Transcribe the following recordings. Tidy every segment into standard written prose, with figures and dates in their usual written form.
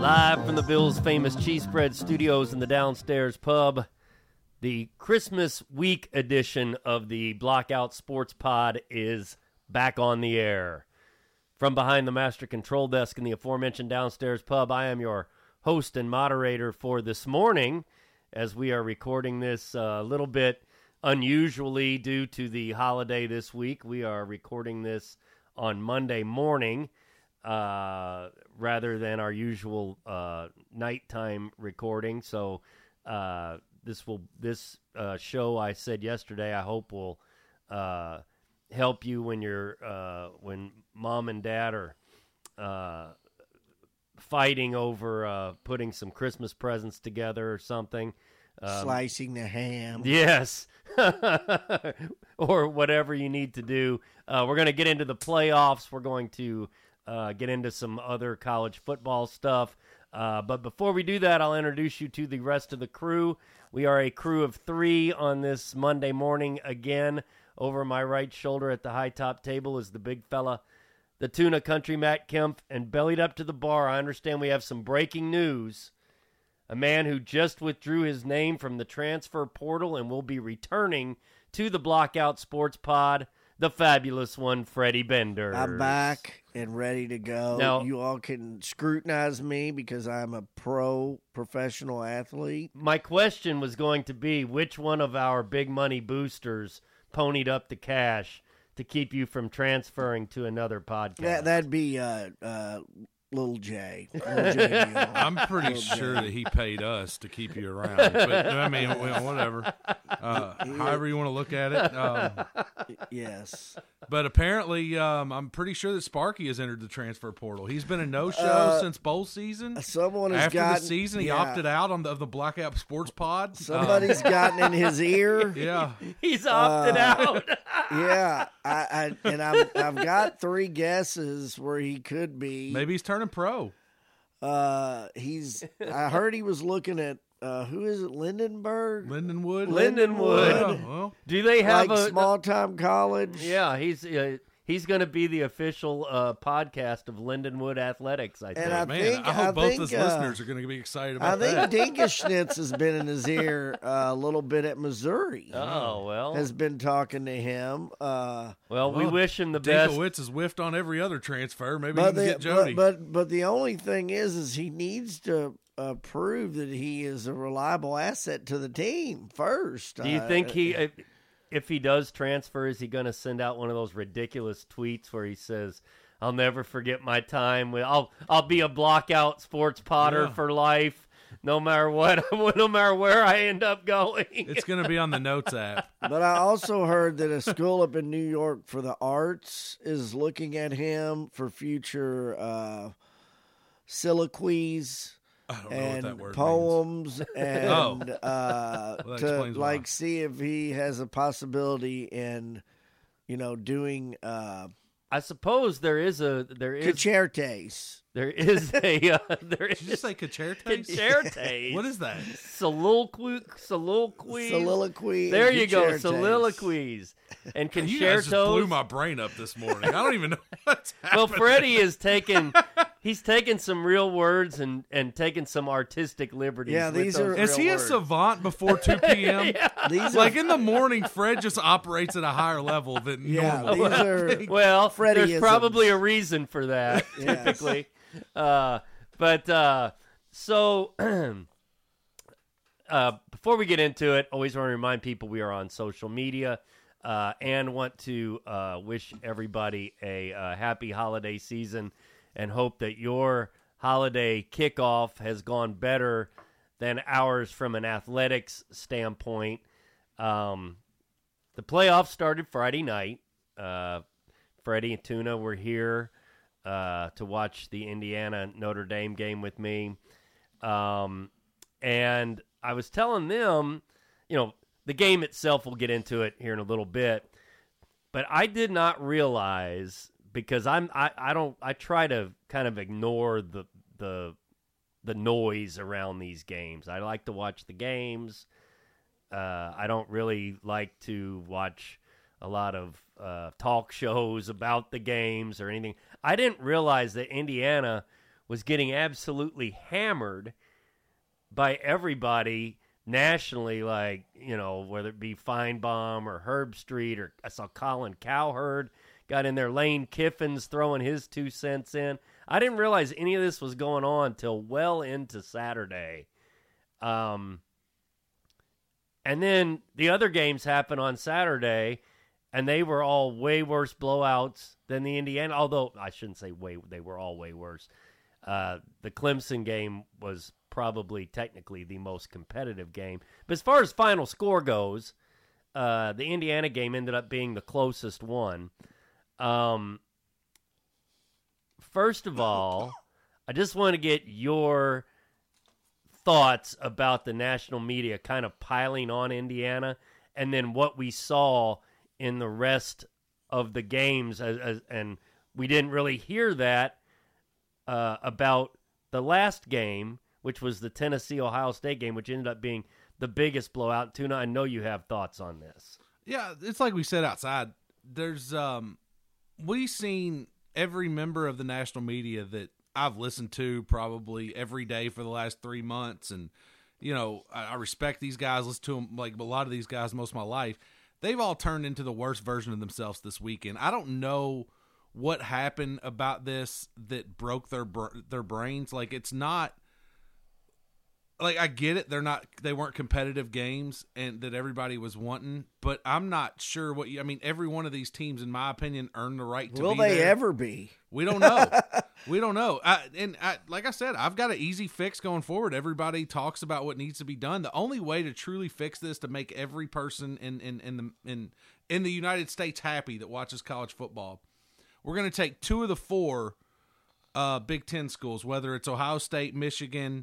Live from the Bills' famous cheese spread studios in the downstairs pub, the Christmas week edition of the Blockout Sports Pod is back on the air. From behind the master control desk in the aforementioned downstairs pub, I am your host and moderator for this morning, as we are recording this a little bit unusually due to the holiday this week. We are recording this on Monday morning, rather than our usual nighttime recording. So this show, I said yesterday, I hope will help you when when mom and dad are fighting over putting some Christmas presents together or something. Slicing the ham. Yes. Or whatever you need to do. We're going to get into the playoffs. We're going to get into some other college football stuff. But before we do that, I'll introduce you to the rest of the crew. We are a crew of 3 on this Monday morning. Again, over my right shoulder at the high top table is the big fella, the Tuna Country Matt Kemp, and bellied up to the bar, I understand we have some breaking news. A man who just withdrew his name from the transfer portal and will be returning to the Blockout Sports Pod, the fabulous one, Freddie Bender. I'm back and ready to go. Now, you all can scrutinize me because I'm a professional athlete. My question was going to be, which one of our big money boosters ponied up the cash to keep you from transferring to another podcast? That'd be Little J. Little J. I'm pretty sure that he paid us to keep you around. But, I mean, well, whatever. However you want to look at it. Yes. But apparently, I'm pretty sure that Sparky has entered the transfer portal. He's been a no-show since bowl season. Someone has After gotten, the season, he opted out of the Blackout Sports Pod. Somebody's gotten in his ear. Yeah. He's opted out. Yeah. I've got 3 guesses where he could be. Maybe he's turning pro. I heard he was looking at who is it? Lindenwood. Lindenwood. Yeah, well, Do they have like a small time college? Yeah, he's going to be the official podcast of Lindenwood Athletics, I think. And I hope both his listeners are going to be excited about that. I think Dinkelschnitz has been in his ear a little bit at Missouri. Oh, well. Has been talking to him. Well, we wish him the best. Dinkowitz has whiffed on every other transfer. Maybe he can get Jody. But the only thing is he needs to prove that he is a reliable asset to the team first. Do you think if he does transfer, is he going to send out one of those ridiculous tweets where he says, "I'll never forget my time. I'll be a Blockout Sports Potter for life, no matter what, no matter where I end up going." It's going to be on the Notes app. But I also heard that a school up in New York for the arts is looking at him for future soliloquies. I don't know And what that word poems means. and explains to why. see if he has a possibility in, doing I suppose there is concertos. There is a Did you just say concertos? concertos. What is that? Soliloquy. There you go. concertos. Soliloquies and You guys just concertos. blew my brain up this morning. I don't even know what's happening. Well, Freddie is taking some real words and taking some artistic liberties. Yeah, with these those are- real Is he a words. savant before 2 p.m.? These Like in the morning, Fred just operates at a higher level than Yeah, normal. these are. Well, there's Freddieisms. probably a reason for that, Yes. typically. So before we get into it, always want to remind people we are on social media and want to wish everybody a happy holiday season and hope that your holiday kickoff has gone better than ours from an athletics standpoint. The playoffs started Friday night. Freddie and Tuna were here to watch the Indiana Notre Dame game with me. And I was telling them, the game itself, we'll get into it here in a little bit, but I did not realize, because I try to kind of ignore the noise around these games. I like to watch the games. I don't really like to watch a lot of talk shows about the games or anything. I didn't realize that Indiana was getting absolutely hammered by everybody nationally, like, whether it be Feinbaum or Herb Street, or I saw Colin Cowherd got in there, Lane Kiffin's throwing his 2 cents in. I didn't realize any of this was going on till well into Saturday. And then the other games happened on Saturday, and they were all way worse blowouts than the Indiana, although I shouldn't say they were all way worse. The Clemson game was probably technically the most competitive game. But as far as final score goes, the Indiana game ended up being the closest one. First of all, I just want to get your thoughts about the national media kind of piling on Indiana, and then what we saw in the rest of the games. And we didn't really hear that about the last game, which was the Tennessee-Ohio State game, which ended up being the biggest blowout. Tuna, I know you have thoughts on this. Yeah, it's like we said outside. There's we've seen every member of the national media that I've listened to probably every day for the last 3 months, and I respect these guys, listen to them like a lot of these guys most of my life. They've all turned into the worst version of themselves this weekend. I don't know what happened about this that broke their brains. Like, it's not like, I get it, they weren't competitive games and that everybody was wanting, but I'm not sure every one of these teams, in my opinion, earned the right to Will be they there. ever be? We don't know. We don't know. Like I said, I've got an easy fix going forward. Everybody talks about what needs to be done. The only way to truly fix this, to make every person in the United States happy that watches college football, we're going to take 2 of the 4 Big Ten schools, whether it's Ohio State, Michigan,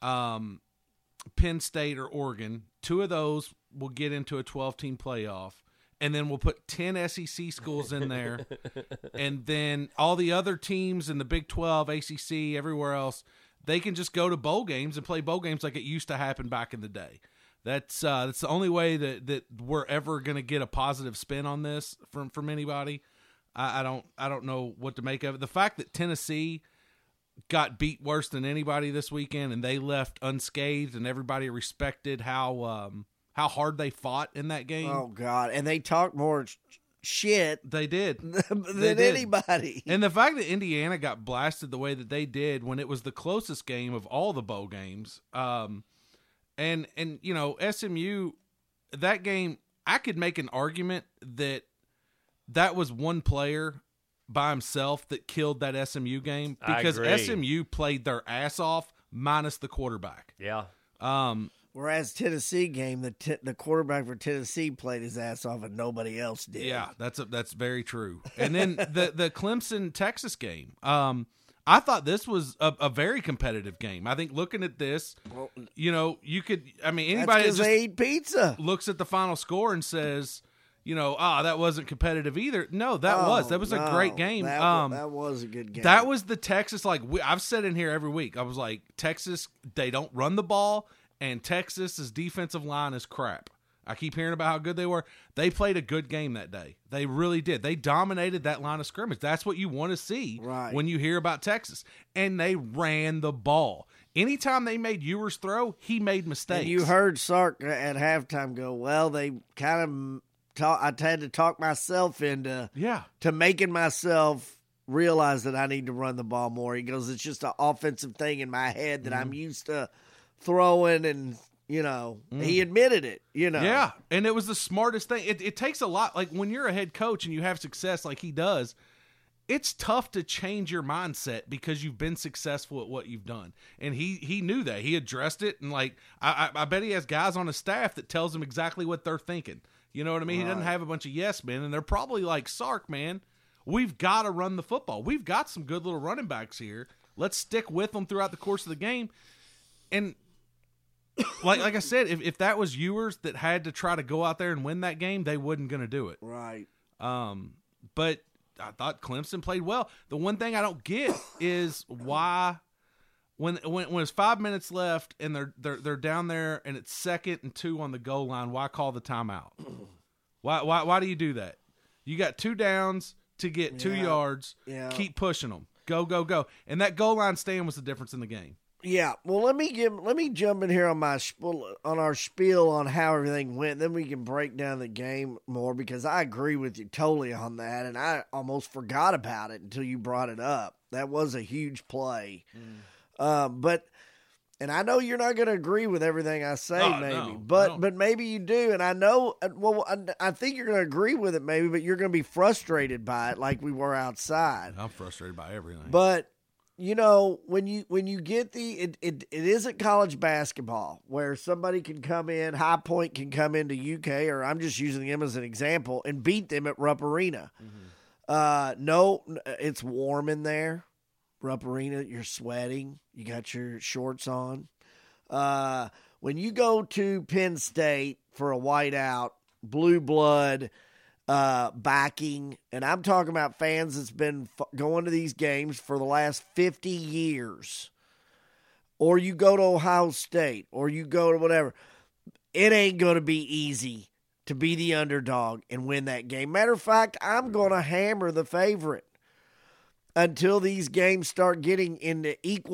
Penn State, or Oregon. 2 of those will get into a 12-team playoff, and then we'll put 10 SEC schools in there, and then all the other teams in the Big 12, ACC, everywhere else, they can just go to bowl games and play bowl games like it used to happen back in the day. That's the only way that we're ever going to get a positive spin on this from anybody. I don't know what to make of it. The fact that Tennessee got beat worse than anybody this weekend, and they left unscathed, and everybody respected how hard they fought in that game. Oh God! And they talked more shit. They did than anybody. And the fact that Indiana got blasted the way that they did when it was the closest game of all the bowl games, and SMU, that game, I could make an argument that was one player by himself that killed that SMU game, because SMU played their ass off minus the quarterback. Yeah. Whereas Tennessee game, the quarterback for Tennessee played his ass off and nobody else did. Yeah, that's very true. And then the Clemson Texas game, I thought this was a very competitive game. I think looking at this, you could, anybody that just they ate pizza looks at the final score and says, that wasn't competitive either. No, that was a great game. That was a good game. That was the Texas, I've said in here every week. I was like, Texas, they don't run the ball, and Texas's defensive line is crap. I keep hearing about how good they were. They played a good game that day. They really did. They dominated that line of scrimmage. That's what you want to see when you hear about Texas. And they ran the ball. Anytime they made Ewers throw, he made mistakes. And you heard Sark at halftime go, well, they kind of I had to talk myself into to making myself realize that I need to run the ball more. He goes, it's just an offensive thing in my head that I'm used to throwing, and he admitted it. Yeah, and it was the smartest thing. It takes a lot. Like, when you're a head coach and you have success like he does, it's tough to change your mindset because you've been successful at what you've done. And he knew that. He addressed it, and I bet he has guys on his staff that tells him exactly what they're thinking. You know what I mean? Right. He doesn't have a bunch of yes men, and they're probably like, Sark, man, we've got to run the football. We've got some good little running backs here. Let's stick with them throughout the course of the game. And like I said, if that was Ewers that had to try to go out there and win that game, they wasn't going to do it. Right. But I thought Clemson played well. The one thing I don't get is why, when it's 5 minutes left and they're down there and it's 2nd and 2 on the goal line, why call the timeout? Why do you do that? You got 2 downs to get 2 yards. Yeah. Keep pushing them. Go, go, go. And that goal line stand was the difference in the game. Yeah, well, let me jump in here on our spiel on how everything went. Then we can break down the game more because I agree with you totally on that, and I almost forgot about it until you brought it up. That was a huge play, but I know you're not going to agree with everything I say, but maybe you do, and I know. Well, I think you're going to agree with it, maybe, but you're going to be frustrated by it, like we were outside. I'm frustrated by everything, but. You know, when you get it isn't college basketball where somebody can come in, High Point can come into UK, or I'm just using them as an example, and beat them at Rupp Arena. No, it's warm in there. Rupp Arena, you're sweating. You got your shorts on. When you go to Penn State for a whiteout, blue blood, backing, and I'm talking about fans that's been going to these games for the last 50 years, or you go to Ohio State, or you go to whatever, it ain't going to be easy to be the underdog and win that game. Matter of fact, I'm going to hammer the favorite until these games start getting into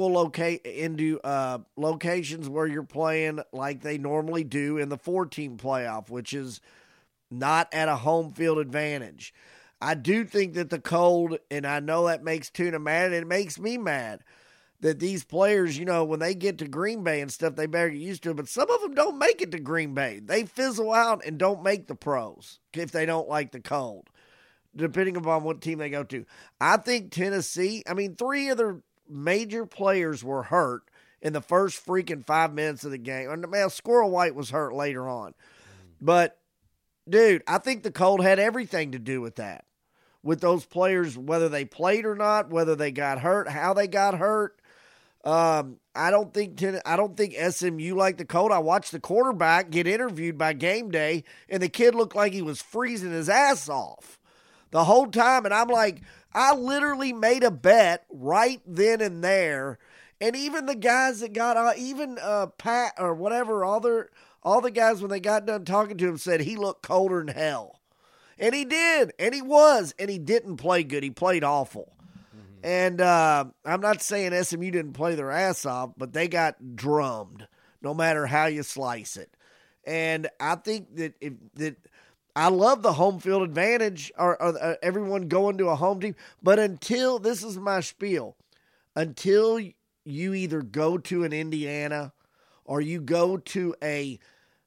locations where you're playing like they normally do in the 4-team playoff, which is not at a home field advantage. I do think that the cold, and I know that makes Tuna mad, and it makes me mad, that these players, you know, when they get to Green Bay and stuff, they better get used to it. But some of them don't make it to Green Bay. They fizzle out and don't make the pros if they don't like the cold, depending upon what team they go to. I think Tennessee, 3 of their major players were hurt in the first freaking 5 minutes of the game. And, Squirrel White was hurt later on. But dude, I think the cold had everything to do with that. With those players, whether they played or not, whether they got hurt, how they got hurt. I don't think SMU liked the cold. I watched the quarterback get interviewed by Game Day, and the kid looked like he was freezing his ass off the whole time. And I'm like, I literally made a bet right then and there. And even the guys that got, Pat or whatever, all the guys, when they got done talking to him, said he looked colder than hell. And he did. And he was. And he didn't play good. He played awful. And I'm not saying SMU didn't play their ass off, but they got drummed no matter how you slice it. And I think that I love the home field advantage or everyone going to a home team. But until, this is my spiel, until you either go to an Indiana or you go to a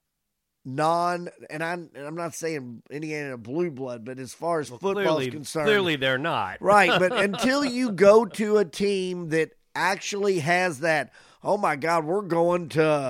and I'm not saying Indiana blue blood, but as far as football is concerned, clearly they're not. Right, but until you go to a team that actually has that, oh my God, we're going to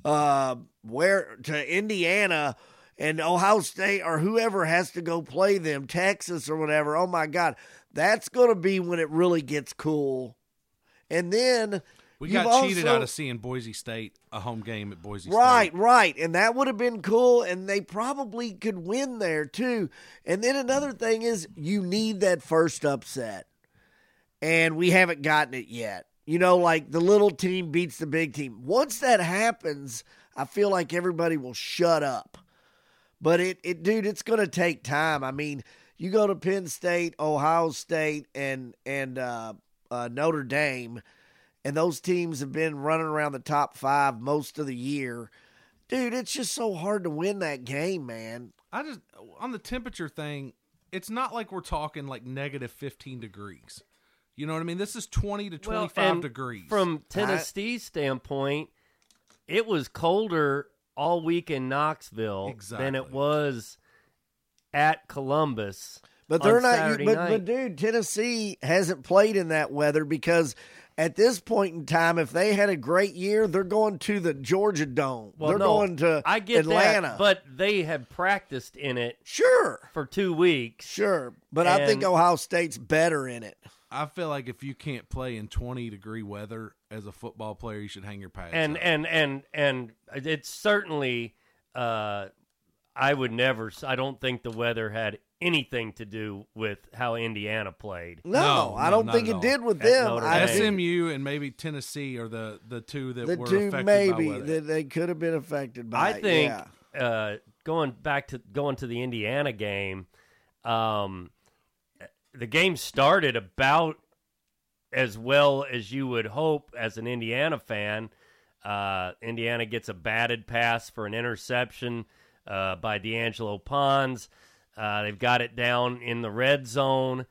Indiana and Ohio State or whoever has to go play them, Texas or whatever. Oh my God, that's going to be when it really gets cool. And then we got cheated out of seeing Boise State, a home game at Boise State. Right. And that would have been cool, and they probably could win there too. And then another thing is you need that first upset, and we haven't gotten it yet. You know, like the little team beats the big team. Once that happens, I feel like everybody will shut up. But dude, it's going to take time. I mean, you go to Penn State, Ohio State, and Notre Dame, and those teams have been running around the top 5 most of the year. Dude, it's just so hard to win that game, man. On the temperature thing, it's not like we're talking like negative 15 degrees. You know what I mean? This is 20 to 25 degrees. From Tennessee's standpoint, it was colder all week in Knoxville than it was at Columbus. But they're not. But dude, Tennessee hasn't played in that weather because at this point in time, if they had a great year, they're going to the Georgia Dome. They're going to Atlanta. That, but they have practiced in it for 2 weeks. Sure. But I think Ohio State's better in it. I feel like if you can't play in 20-degree weather as a football player, you should hang your pads up. And it's certainly I don't think the weather had anything to do with how Indiana played. No, I don't think it did with them. SMU and maybe Tennessee are the two that were affected by weather. That they could have been affected by. I think going to the Indiana game, the game started about as well as you would hope as an Indiana fan. Indiana gets a batted pass for an interception by D'Angelo Pons. They've got it down in the red zone.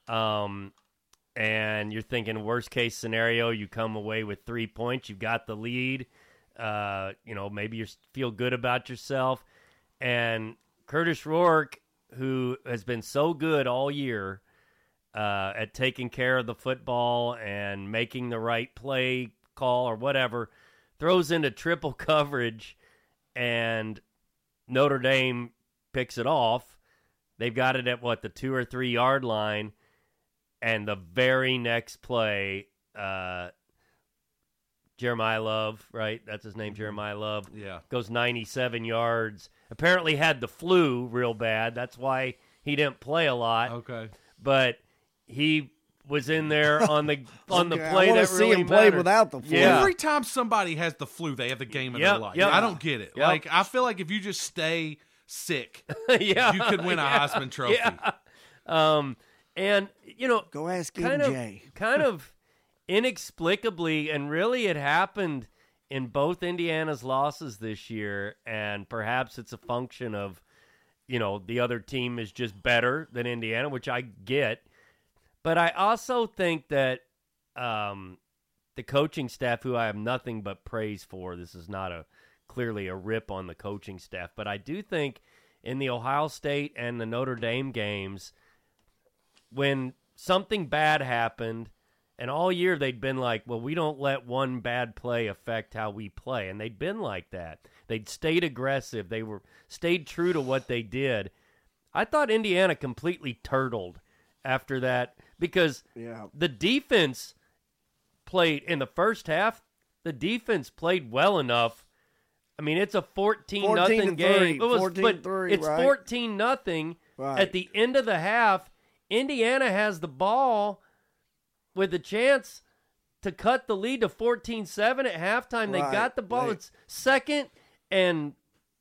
And you're thinking worst case scenario, you come away with 3 points. You've got the lead. Maybe you feel good about yourself. And Curtis Rourke, who has been so good all year at taking care of the football and making the right play call or whatever, throws into triple coverage, and Notre Dame picks it off. They've got it at, the 2 or 3 yard line, and the very next play, Jeremiah Love, right? That's his name, Jeremiah Love. Yeah. Goes 97 yards. Apparently had the flu real bad. That's why he didn't play a lot. Okay. But he was in there on the play I that see really him play mattered. without the flu. Yeah. Every time somebody has the flu, they have the game of their life. I don't get it. Yep. Like, I feel like if you just stay sick, yeah, you could win a Heisman Trophy. Yeah. And, Go ask MJ. Kind of inexplicably, and really it happened in both Indiana's losses this year, and perhaps it's a function of, the other team is just better than Indiana, which I get. But I also think that the coaching staff, who I have nothing but praise for, this is not clearly a rip on the coaching staff, but I do think in the Ohio State and the Notre Dame games, when something bad happened, and all year they'd been like, well, we don't let one bad play affect how we play. And they'd been like that. They'd stayed aggressive. They stayed true to what they did. I thought Indiana completely turtled after that because the defense played in the first half. The defense played well enough. I mean, it's a 14-0 game. It was 14-3, it's 14-0 at the end of the half. Indiana has the ball with a chance to cut the lead to 14-7 at halftime. They got the ball. It's second and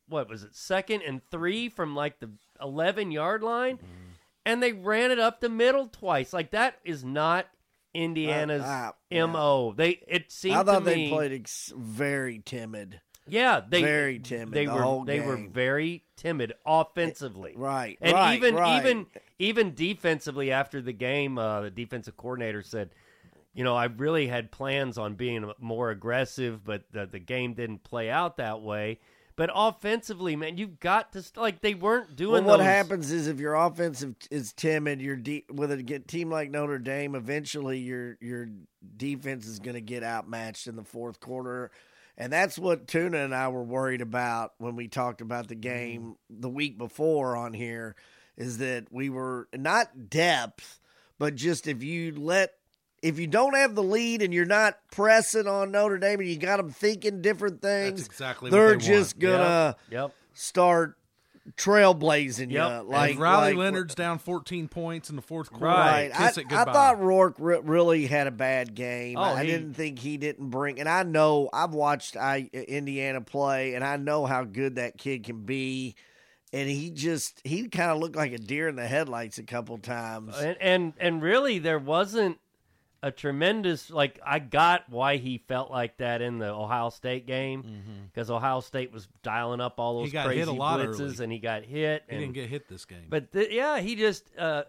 3 from like the 11-yard line, and they ran it up the middle twice. Like, that is not Indiana's MO. It seemed I thought to me, they played very timid. Yeah, very timid. They were very timid offensively. Right. And even defensively after the game, the defensive coordinator said, I really had plans on being more aggressive, but the game didn't play out that way. But offensively, man, you've got to they weren't doing. Well, what happens is if your offensive is timid, with a team like Notre Dame, eventually your defense is going to get outmatched in the fourth quarter. And that's what Tuna and I were worried about when we talked about the game the week before on here, is that we were not depth, but just if you don't have the lead and you're not pressing on Notre Dame and you got them thinking different things, that's exactly they're what they just going to start trailblazing you. Like Riley Leonard's down 14 points in the fourth quarter. Right. I thought Rourke really had a bad game. I didn't think he didn't bring, and I know I've watched Indiana play, and I know how good that kid can be. And he kind of looked like a deer in the headlights a couple times. And really there wasn't a tremendous, I got why he felt like that in the Ohio State game, because Ohio State was dialing up all those crazy blitzes, and he got hit. He didn't get hit this game. But he just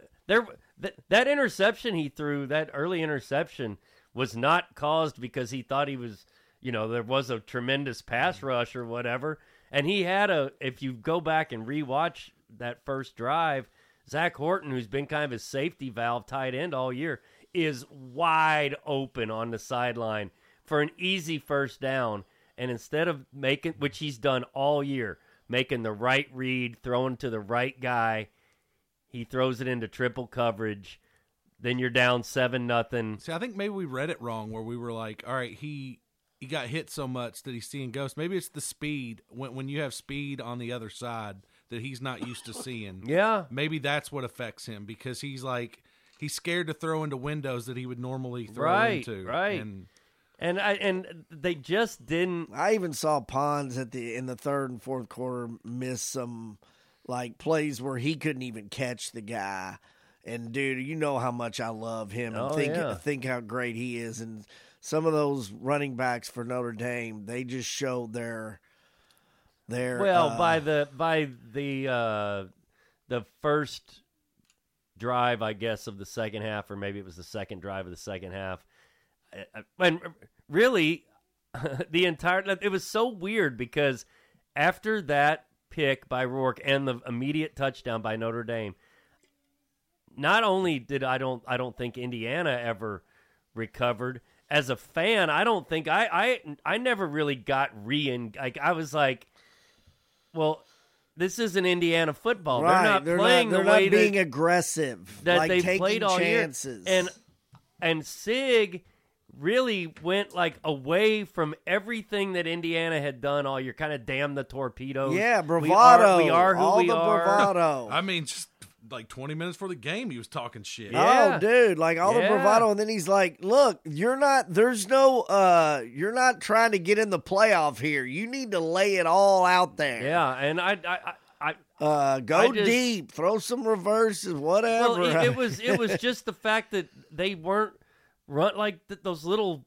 that interception he threw, that early interception, was not caused because he thought he was, there was a tremendous pass rush or whatever. And he had if you go back and rewatch that first drive, Zach Horton, who's been kind of his safety valve tight end all year, is wide open on the sideline for an easy first down. And instead of making, which he's done all year, making the right read, throwing to the right guy, he throws it into triple coverage. Then you're down 7-0. See, I think maybe we read it wrong where we were like, all right, he got hit so much that he's seeing ghosts. Maybe it's the speed. When you have speed on the other side that he's not used to seeing. Yeah. Maybe that's what affects him, because he's scared to throw into windows that he would normally throw into. Right. And they just didn't. I even saw Pons in the third and fourth quarter miss some plays where he couldn't even catch the guy. And dude, you know how much I love him and yeah. think how great he is. And some of those running backs for Notre Dame, they just showed their by the first drive, I guess, of the second half, or maybe it was the second drive of the second half. And really, it was so weird because after that pick by Rourke and the immediate touchdown by Notre Dame, not only did I don't think Indiana ever recovered. As a fan, I don't think I never really got like I was like, well, this isn't Indiana football. Right. They're not playing the way being aggressive that like they played all chances. year. And Sig really went like away from everything that Indiana had done all year. Kind of damn the torpedoes. Yeah, bravado. We are who all we the are. Bravado. I mean, just like 20 minutes before the game, he was talking shit. Yeah. Oh, dude, like all the bravado, and then he's like, "Look, you're not trying to get in the playoff here. You need to lay it all out there. Yeah, and Go deep, throw some reverses, whatever." Well, it was just the fact that they weren't run like those little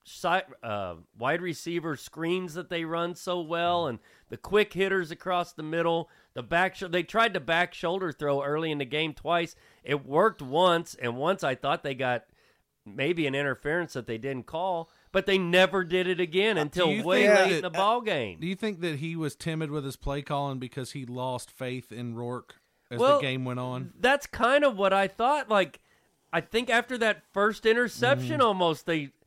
wide receiver screens that they run so well, and the quick hitters across the middle. They tried to back shoulder throw early in the game twice. It worked once, and once I thought they got maybe an interference that they didn't call, but they never did it again until way late in the ball game. Do you think that he was timid with his play calling because he lost faith in Rourke as the game went on? That's kind of what I thought. Like, I think after that first interception, almost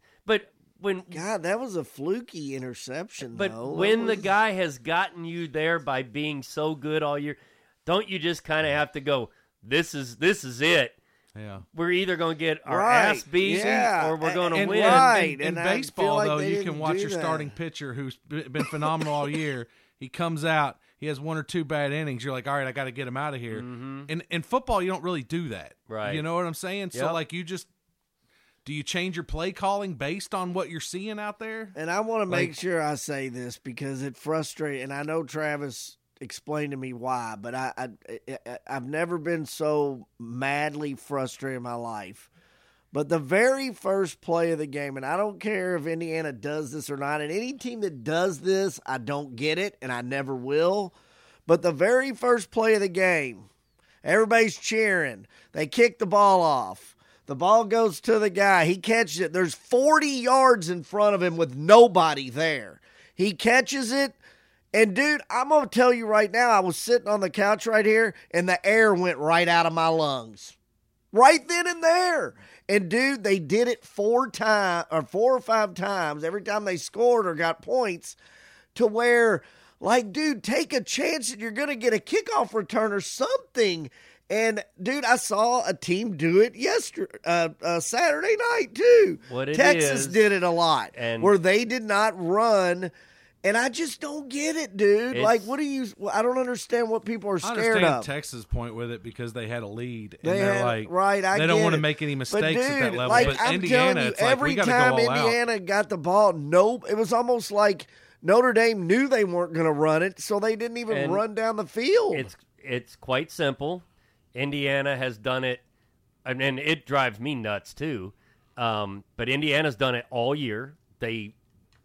God, that was a fluky interception. But though. when the guy has gotten you there by being so good all year, don't you just kind of have to go, this is it. Yeah. We're either going to get our ass beat or we're going to win. Right. In baseball, though, you can watch your starting pitcher who's been phenomenal all year. He comes out, he has one or two bad innings. You're like, all right, I got to get him out of here. Mm-hmm. In football, you don't really do that. Right. You know what I'm saying? Yep. So, like, do you change your play calling based on what you're seeing out there? And I want to make sure I say this because it frustrates, and I know Travis explained to me why, but I've never been so madly frustrated in my life. But the very first play of the game, and I don't care if Indiana does this or not, and any team that does this, I don't get it, and I never will. But the very first play of the game, everybody's cheering. They kick the ball off. The ball goes to the guy. He catches it. There's 40 yards in front of him with nobody there. He catches it. And, dude, I'm going to tell you right now, I was sitting on the couch right here, and the air went right out of my lungs. Right then and there. And, dude, they did it 4 or 5 times every time they scored or got points to where, like, dude, take a chance that you're going to get a kickoff return or something. And, dude, I saw a team do it Saturday night, too. Texas did it a lot, where they did not run. And I just don't get it, dude. Like, I don't understand what people are scared of. I understand Texas' point with it because they had a lead. And they're like, they don't want to make any mistakes at that level. Like, but I'm Indiana, telling you, it's like, every we got to time go all Indiana out. got the ball, it was almost like Notre Dame knew they weren't going to run it, so they didn't even run down the field. It's quite simple. Indiana has done it, and it drives me nuts too. But Indiana's done it all year. The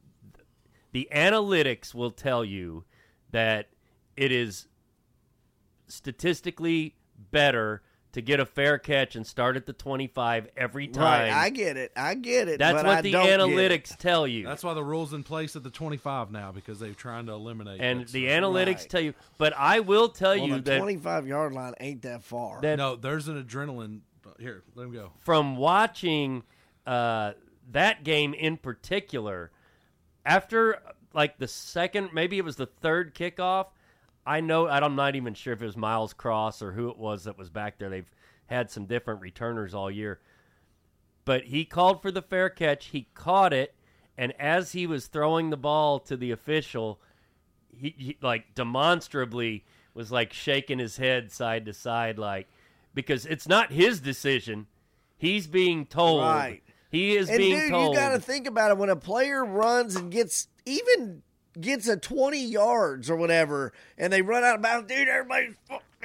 analytics will tell you that it is statistically better to get a fair catch and start at the 25 every time. Right, I get it. That's what the analytics tell you. That's why the rule's in place at the 25 now, because they're trying to eliminate and it. The analytics tell you. But I will tell you the that 25-yard line ain't that far. No, there's an adrenaline. Here, let him go. From watching that game in particular, after like the second, maybe it was the third kickoff, I'm not even sure if it was Miles Cross or who it was that was back there. They've had some different returners all year. But he called for the fair catch. He caught it, and as he was throwing the ball to the official, he like demonstrably was like shaking his head side to side, like, because it's not his decision. He's being told. Right. He is being told. You got to think about it. When a player runs and gets a 20 yards or whatever, and they run out of bounds, dude, everybody's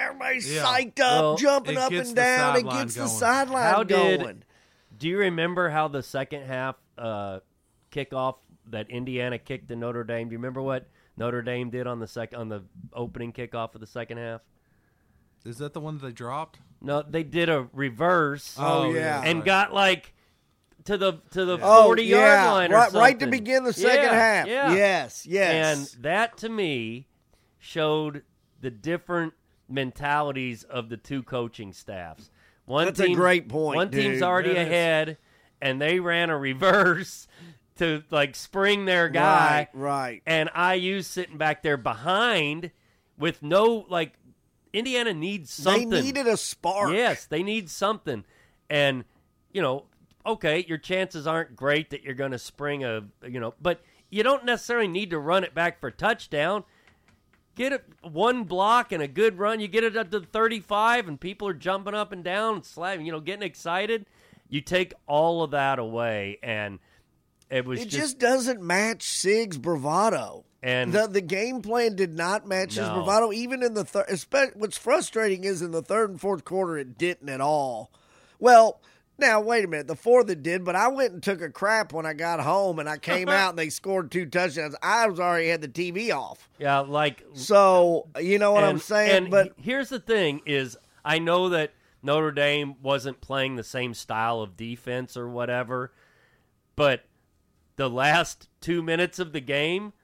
everybody's psyched up, jumping up and down. It gets the sideline going. Do you remember how the second half kickoff that Indiana kicked to Notre Dame? Do you remember what Notre Dame did on the opening kickoff of the second half? Is that the one that they dropped? No, they did a reverse. Oh yeah, and got like to the 40-yard line or something. Right to begin the second half. Yeah. Yes. And that to me showed the different mentalities of the two coaching staffs. That's a great point. One team's already ahead, and they ran a reverse to like spring their guy. Right. And IU sitting back there behind with no like. Indiana needs something. They needed a spark. Yes, they need something. And, okay, your chances aren't great that you're going to spring but you don't necessarily need to run it back for a touchdown. Get one block and a good run. You get it up to 35 and people are jumping up and down and slapping, getting excited. You take all of that away, and it just doesn't match Sig's bravado. And the game plan did not match his bravado, even in the third. What's frustrating is in the third and fourth quarter, it didn't at all. Well, now, wait a minute. The fourth it did, but I went and took a crap when I got home, and I came out, and they scored 2 touchdowns. I already had the TV off. Yeah, So, you know what I'm saying? But here's the thing is, I know that Notre Dame wasn't playing the same style of defense or whatever, but the last 2 minutes of the game,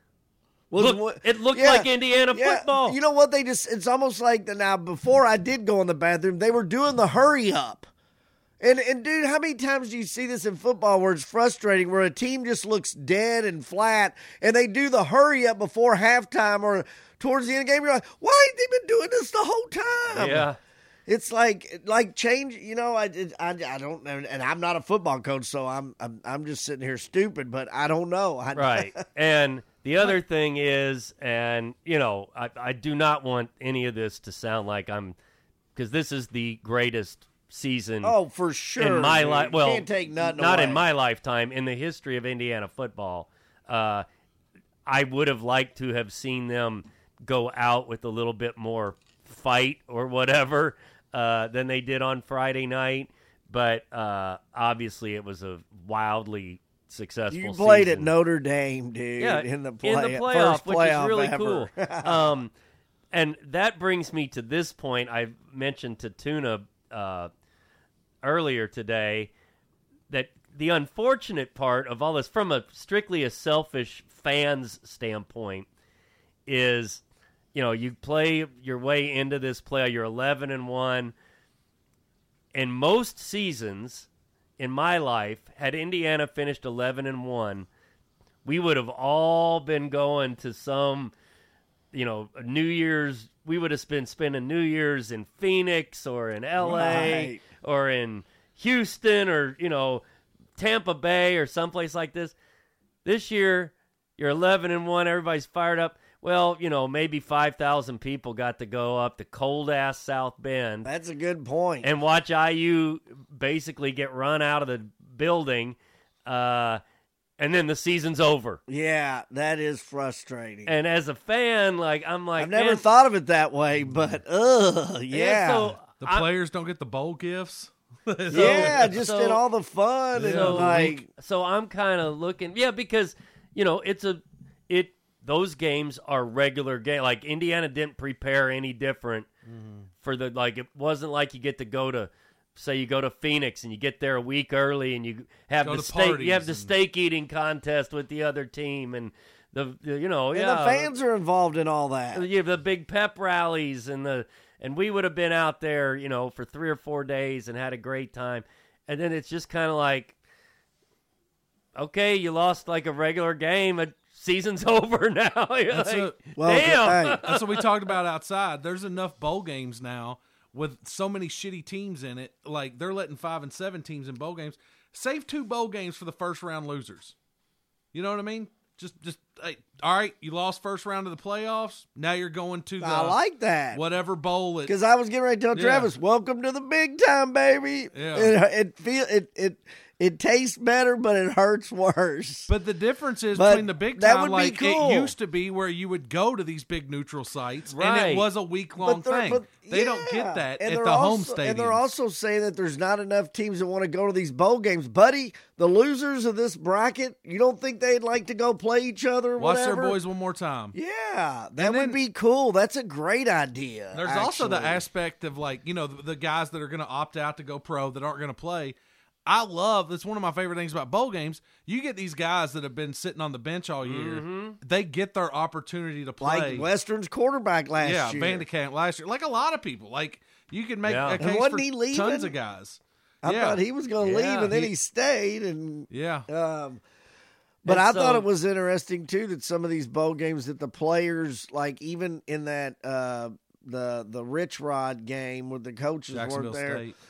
it looked like Indiana football. You know what? It's almost like now, before I did go in the bathroom, they were doing the hurry up. And dude, how many times do you see this in football where it's frustrating, where a team just looks dead and flat, and they do the hurry up before halftime or towards the end of the game? You're like, why ain't they been doing this the whole time? Yeah. It's like change, I don't know, and I'm not a football coach, so I'm just sitting here stupid, but I don't know. Right. And the other thing is, and I do not want any of this to sound like because this is the greatest season. Oh, for sure. In my life, well, can't take nothing not away. in my lifetime, in the history of Indiana football. I would have liked to have seen them go out with a little bit more fight or whatever than they did on Friday night, but obviously it was a wildly successful You played season. at Notre Dame, dude, in the playoff, first which playoff is really ever. cool. And that brings me to this point. I mentioned to Tuna earlier today that the unfortunate part of all this, from a strictly a selfish fan's standpoint, is you play your way into this play. You're 11-1. In most seasons in my life, had Indiana finished 11-1, we would have all been going to some, New Year's. We would have been spending New Year's in Phoenix or in L.A. or in Houston or, Tampa Bay or someplace like this. This year, you're 11-1. Everybody's fired up. Well, maybe 5,000 people got to go up to cold-ass South Bend. That's a good point. And watch IU basically get run out of the building, and then the season's over. Yeah, that is frustrating. And as a fan, I've never thought of it that way, but, yeah. So the players don't get the bowl gifts? In all the fun. So I'm kind of looking, because, those games are regular game. Like, Indiana didn't prepare any different for it wasn't like you get to go to, say you go to Phoenix and you get there a week early and you have the steak eating contest with the other team and the fans are involved in all that. You have the big pep rallies and we would have been out there, for 3 or 4 days and had a great time. And then it's just kind of like, okay, you lost like a regular game. Season's over now. Damn. That's what we talked about outside. There's enough bowl games now with so many shitty teams in it. Like, they're letting 5 and 7 teams in bowl games. Save 2 bowl games for the first round losers. You know what I mean? Just hey, all right, you lost first round of the playoffs. Now you're going to the I like that. Whatever bowl it. Because I was getting ready to tell Travis, welcome to the big time, baby. Yeah. It tastes better, but it hurts worse. But the difference is between the big time, like cool. It used to be where you would go to these big neutral sites, and it was a week-long thing. They don't get that at the home stadium. And they're also saying that there's not enough teams that want to go to these bowl games. Buddy, the losers of this bracket, you don't think they'd like to go play each other or Watch whatever? their boys one more time. Yeah, that would be cool. That's a great idea. There's also the aspect of, like, the guys that are going to opt out to go pro that aren't going to play. That's one of my favorite things about bowl games. You get these guys that have been sitting on the bench all year. Mm-hmm. They get their opportunity to play. Like Western's quarterback last year. Yeah, Vandekamp last year. Like a lot of people. Like, you can make a case for tons of guys. I thought he was going to leave, and then he stayed. Yeah. But I thought it was interesting, too, that some of these bowl games that the players, like even in that the Rich Rod game where the coaches weren't there. State.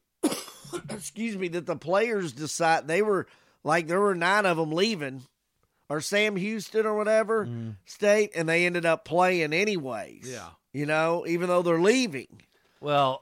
Excuse me, that the players decide there were 9 of them leaving, or Sam Houston or whatever state, and they ended up playing anyways. Yeah, even though they're leaving. Well,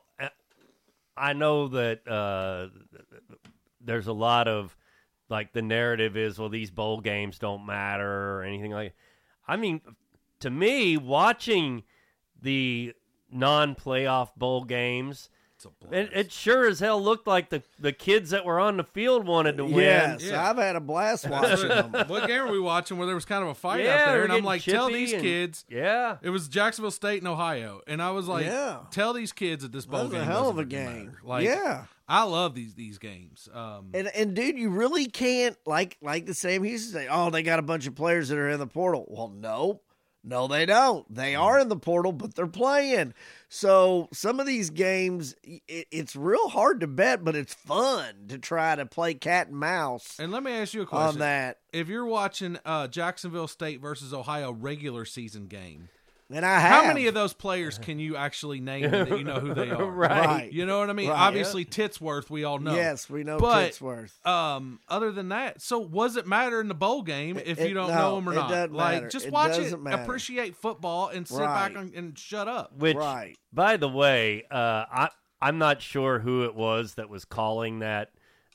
I know that there's a lot of the narrative is, well, these bowl games don't matter or anything like. I mean, to me, watching the non-playoff bowl games. It sure as hell looked like the kids that were on the field wanted to win. Yes, I've had a blast watching them. What game were we watching where there was kind of a fight out there? And I'm like, tell these kids. Yeah. It was Jacksonville State and Ohio. And I was like, tell these kids that this bowl game was a hell of a game. I love these games. And dude, you really can't, like the Sam Houston say, oh, they got a bunch of players that are in the portal. Well, no, they don't. They are in the portal, but they're playing. So some of these games, it's real hard to bet, but it's fun to try to play cat and mouse. And let me ask you a question. On that. If you're watching Jacksonville State versus Ohio regular season game, and I have. How many of those players can you actually name that you know who they are? Right. You know what I mean? Right. Obviously, Titsworth, we all know. Yes, we know Titsworth. Other than that, so was it matter in the bowl game if you don't know them or not? Doesn't matter. Just watch it, appreciate football, and sit back and shut up. Which, by the way, I'm not sure who it was that was calling that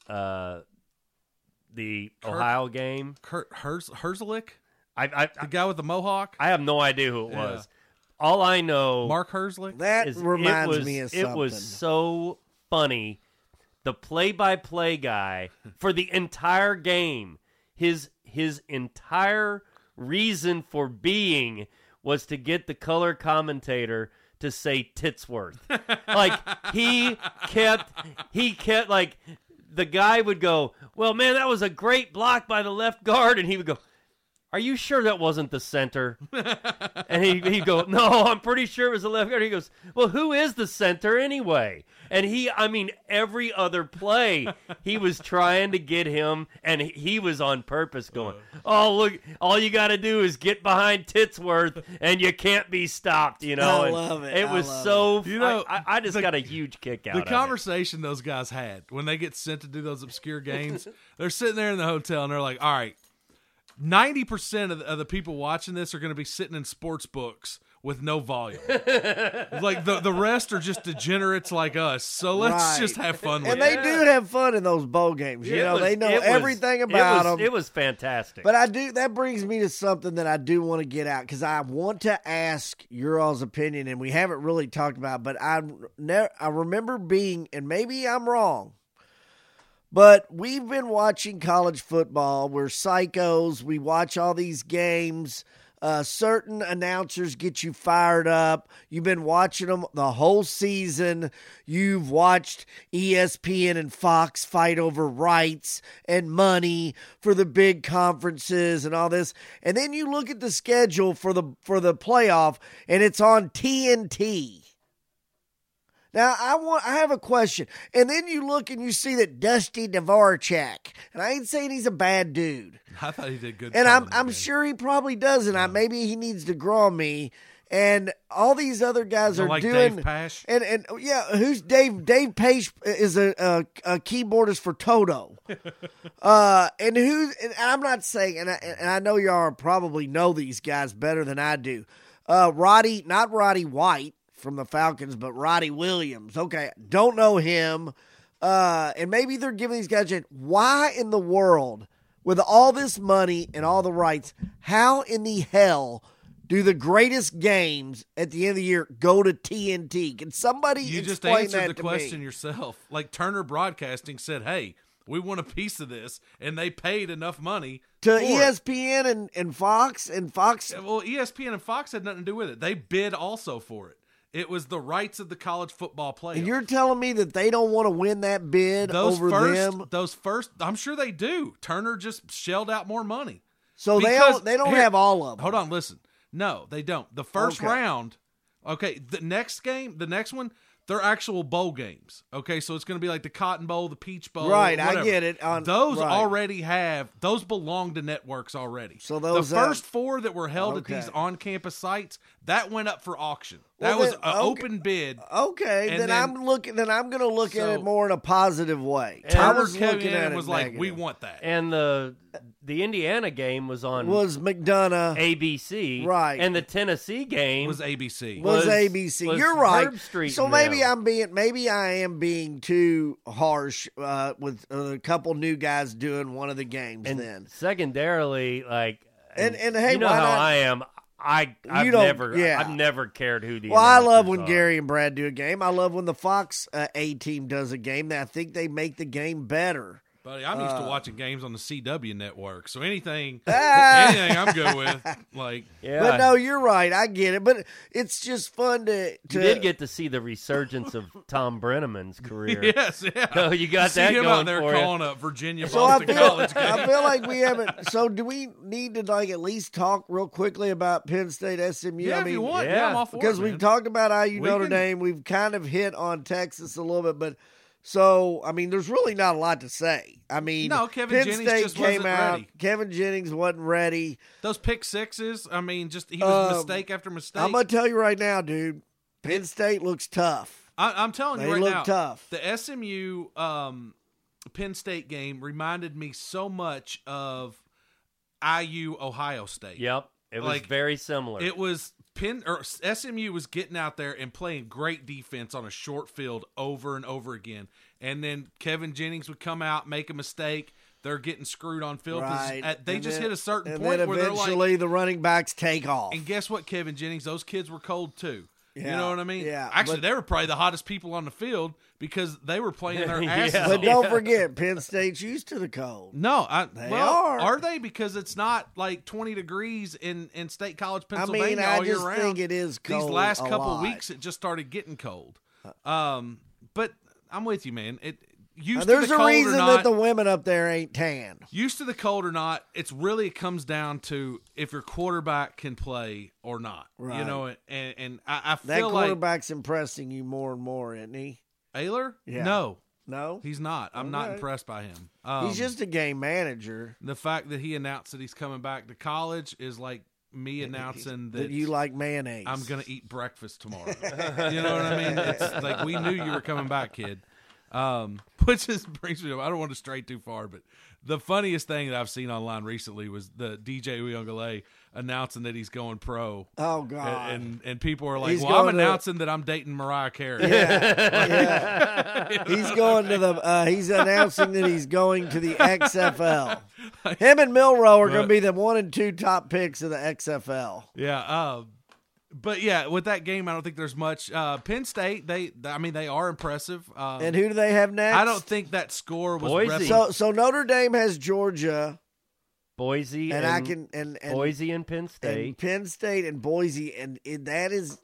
the Ohio game. Kurt Herzlich? The guy with the mohawk? I have no idea who it was. All I know, Mark Herzlich. That reminds me of something. It was so funny. The play-by-play guy for the entire game, his entire reason for being was to get the color commentator to say Titsworth. he kept like the guy would go, "Well, man, that was a great block by the left guard," and he would go, "Are you sure that wasn't the center?" And he'd go, "No, I'm pretty sure it was the left guard." He goes, "Well, who is the center anyway?" And every other play, he was trying to get him, and he was on purpose going, "Oh, look, all you got to do is get behind Titsworth, and you can't be stopped," I love it. It was so, I just got a huge kick out of it. The conversation those guys had when they get sent to do those obscure games, they're sitting there in the hotel, and they're like, all right, 90% of the people watching this are going to be sitting in sports books with no volume. Like the rest are just degenerates like us. So let's just have fun with it. And they do have fun in those bowl games. They know everything about them. It was fantastic. But that brings me to something that I do want to get out, because I want to ask your all's opinion, and we haven't really talked about it, but I remember being, and maybe I'm wrong, but we've been watching college football. We're psychos. We watch all these games. Certain announcers get you fired up. You've been watching them the whole season. You've watched ESPN and Fox fight over rights and money for the big conferences and all this. And then you look at the schedule for the playoff, and it's on TNT. Now, I have a question. And then you look and you see that Dusty Dvorak, and I ain't saying he's a bad dude. I thought he did good. And I'm sure he probably does, and maybe he needs to grow on me. And all these other guys are like doing. Dave Pash? And who's Dave? Dave Pash is a keyboardist for Toto. And I'm not saying, and I know y'all probably know these guys better than I do. Not Roddy White from the Falcons, but Roddy Williams. Okay, don't know him. and maybe they're giving these guys why in the world, with all this money and all the rights, how in the hell do the greatest games at the end of the year go to TNT? Can somebody You just explain answered that the to question me? yourself. Like Turner Broadcasting said, hey, we want a piece of this, and they paid enough money To for it. ESPN and Fox, and Fox. Well, ESPN and Fox had nothing to do with it. They bid also for it. It was the rights of the college football playoff. And you're telling me that they don't want to win that bid over them? Those first, I'm sure they do. Turner just shelled out more money. So Because they don't here- have all of them. Hold on, listen. No, they don't. The first Okay. round, okay, the next one, they're actual bowl games. Okay, so it's going to be like the Cotton Bowl, the Peach Bowl. Right, whatever. I get it. Those right. already those belong to networks already. So those, the first four that were held okay. at these on-campus sites, that went up for auction. Well, That was then- an okay. open bid. Okay, And then I'm going to look at So- it more in a positive way. I Turner was came looking in at and it was like, negative. we want that. And the Indiana game was on Was McDonough ABC, Right. And the Tennessee game was ABC. was was- ABC. was You're right. Herb Street So and maybe them. maybe I am being too harsh with a couple new guys doing one of the games. and then secondarily, like, And hey, you know why how not? I am. I've You don't- never, yeah. I've never cared who the. Well, I love announcers when are. Gary and Brad do a game. I love when the Fox A team does a game. I think they make the game better. Buddy, I'm used to watching games on the CW network, so anything Ah. I'm good with. Like, Yeah, But no, you're right. I get it. But it's just fun to. you did get to see the resurgence of Tom Brenneman's career. yes, yeah. So you got See that him going out there for you. calling a Virginia So I Boston feel, College game. I feel like we haven't. So do we need to like at least talk real quickly about Penn State SMU? Yeah, I if mean, you want, yeah. I'm all for because it, we've man. talked about IU We Notre can- Dame. We've kind of hit on Texas a little bit, but so I mean, there's really not a lot to say. I mean, No, Kevin Penn Jennings State just came wasn't out. ready. Kevin Jennings wasn't ready. Those pick sixes, I mean, just he was mistake after mistake. I'm gonna tell you right now, dude. Penn State looks tough. I'm telling you They right look now, tough. the SMU Penn State game reminded me so much of IU Ohio State. Yep, it was Like, very similar. It was SMU was getting out there and playing great defense on a short field over and over again. And then Kevin Jennings would come out, make a mistake. They're getting screwed on field. 'Cause Right. They And just then- hit a certain and point then where they're like, eventually the running backs take off. and guess what, Kevin Jennings? Those kids were cold too. You Yeah, know what I mean? yeah, Actually, but- they were probably the hottest people on the field because they were playing their Yeah. asses But off. don't forget, Penn State's used to the cold. No, They well, are. they? Because it's not like 20 degrees in State College, I Pennsylvania mean, I all year just round. think it is cold. These last a couple lot. weeks, it just started getting cold. But I'm with you, man. It used to There's the a cold reason or that not. the women up there ain't tan. Used to the cold or not, it comes down to if your quarterback can play or not. Right. You know, and I That feel like quarterback's impressing you more and more, isn't he? Ayler? Yeah. No, No, he's not. I'm not Okay. impressed by him. he's just a game manager. the fact that he announced that he's coming back to college is like me announcing That you like mayonnaise. I'm gonna eat breakfast tomorrow. You know what I mean? It's like we knew you were coming back, kid. Which just brings me to, I don't want to stray too far, but the funniest thing that I've seen online recently was the DJ Uyunglele announcing that he's going pro. Oh God! And people are like, He's well, I'm going to- announcing that I'm dating Mariah Carey. Yeah. He's going to the. He's announcing that he's going to the XFL. Him and Milrow are going to be the 1 and 2 top picks of the XFL. Yeah. But yeah, with that game, I don't think there's much. Penn State, they are impressive. And who do they have next? I don't think that score was Boise. So Notre Dame has Georgia, Boise and and I can and Boise and Penn State. and Penn State and Boise, and that is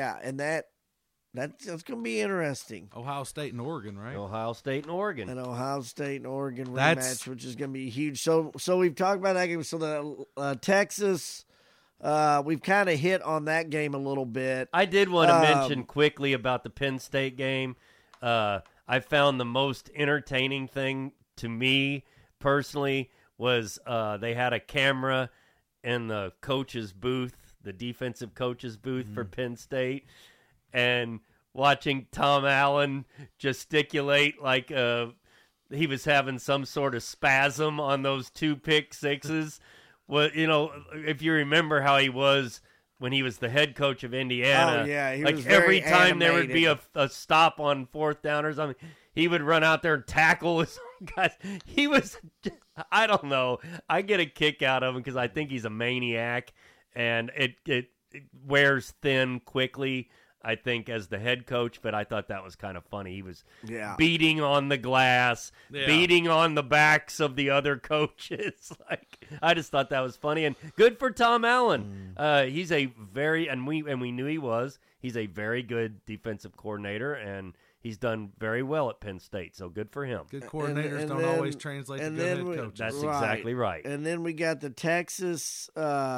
that's going to be interesting. Ohio State and Oregon, right? Ohio State and Oregon. An Ohio State and Oregon That's- rematch, which is going to be huge. So we've talked about that game. So the Texas, we've kind of hit on that game a little bit. I did want to mention quickly about the Penn State game. I found the most entertaining thing to me personally was they had a camera in the coach's booth, the defensive coach's booth for Penn State, and watching Tom Allen gesticulate like he was having some sort of spasm on those 2 pick sixes. Well, you know, if you remember how he was when he was the head coach of Indiana, Oh, yeah, he like was every very time there would be animated. a stop on 4th down or something, he would run out there and tackle his guys. He was, I don't know. I get a kick out of him because I think he's a maniac, and it wears thin quickly, I think, as the head coach, but I thought that was kind of funny. He was beating on the glass, beating on the backs of the other coaches. Like, I just thought that was funny, and good for Tom Allen. He's a very, and we knew he was. He's a very good defensive coordinator, and he's done very well at Penn State, so good for him. Good coordinators don't always translate to good head coaches. That's exactly right. And then we got the Clemson,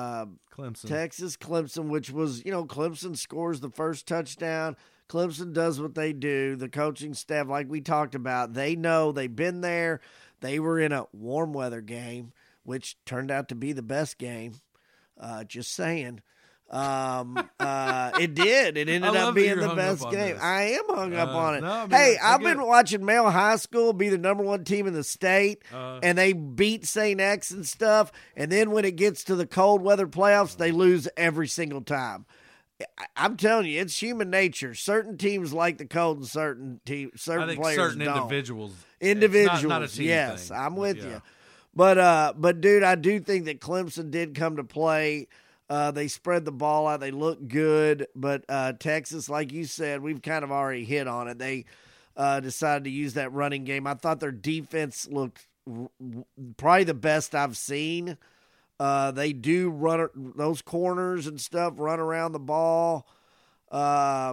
which was, Clemson scores the first touchdown. Clemson does what they do. The coaching staff, like we talked about, they know, they've been there. They were in a warm weather game, which turned out to be the best game. Just saying. It did. It ended up being the best game. I am hung up on it. No, I've been watching Male High School be the number one team in the state, and they beat St. X and stuff. And then when it gets to the cold weather playoffs, they lose every single time. I'm telling you, it's human nature. Certain teams like the cold, and certain players certain don't. Individuals, not a team yes, thing. I'm with you. But dude, I do think that Clemson did come to play. They spread the ball out. They look good. But Texas, like you said, we've kind of already hit on it. They decided to use that running game. I thought their defense looked probably the best I've seen. They do run those corners and stuff, run around the ball. I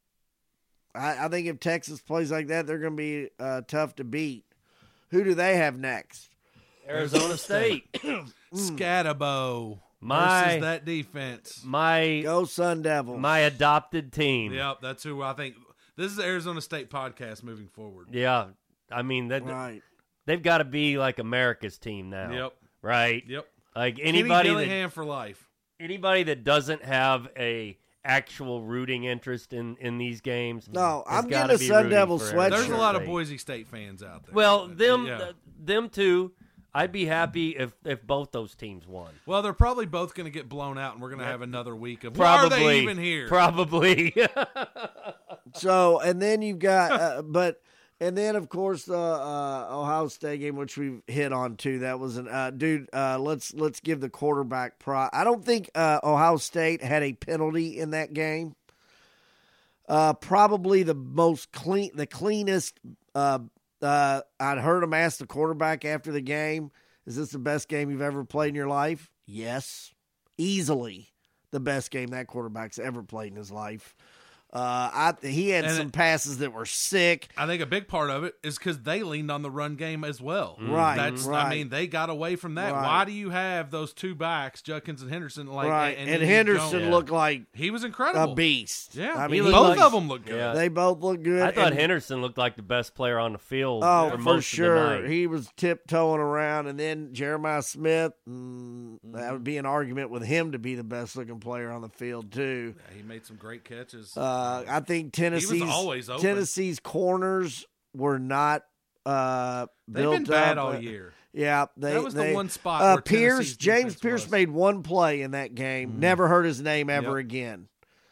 think if Texas plays like that, they're going to be tough to beat. Who do they have next? Arizona State. Scatterbo. Versus that defense. Go Sun Devils. My adopted team. Yep, that's who I think. This is the Arizona State podcast moving forward. Yeah. I mean, they've got to be like America's team now. Yep. Right? Yep. Like anybody Kenny Dillingham for life. Anybody that doesn't have a actual rooting interest in these games. No, I'm getting a Sun Devils sweatshirt. There's a lot of Boise State fans out there. Well, them too. I'd be happy if both those teams won. Well, they're probably both going to get blown out, and we're going to have another week of probably, why are they even here? Probably. So, and then you've got, and then of course the Ohio State game, which we've hit on too. That was an let's give the quarterback I don't think Ohio State had a penalty in that game. Probably the cleanest. I'd heard him ask the quarterback after the game, is this the best game you've ever played in your life? Yes. Easily the best game that quarterback's ever played in his life. He had some passes that were sick. I think a big part of it is because they leaned on the run game as well. Right. I mean, they got away from that. Right. Why do you have those two backs, Judkins and Henderson? Right. And Henderson looked like he was incredible, a beast. Yeah, I mean, both of them looked good. Yeah. They both looked good. I thought Henderson looked like the best player on the field. Oh, for sure. Of the night. He was tiptoeing around, and then Jeremiah Smith. That would be an argument with him to be the best looking player on the field too. Yeah, he made some great catches. I think Tennessee's corners were not They've built been bad up. all year. Yeah, that was the one spot where James Pierce made one play in that game. Never heard his name ever again.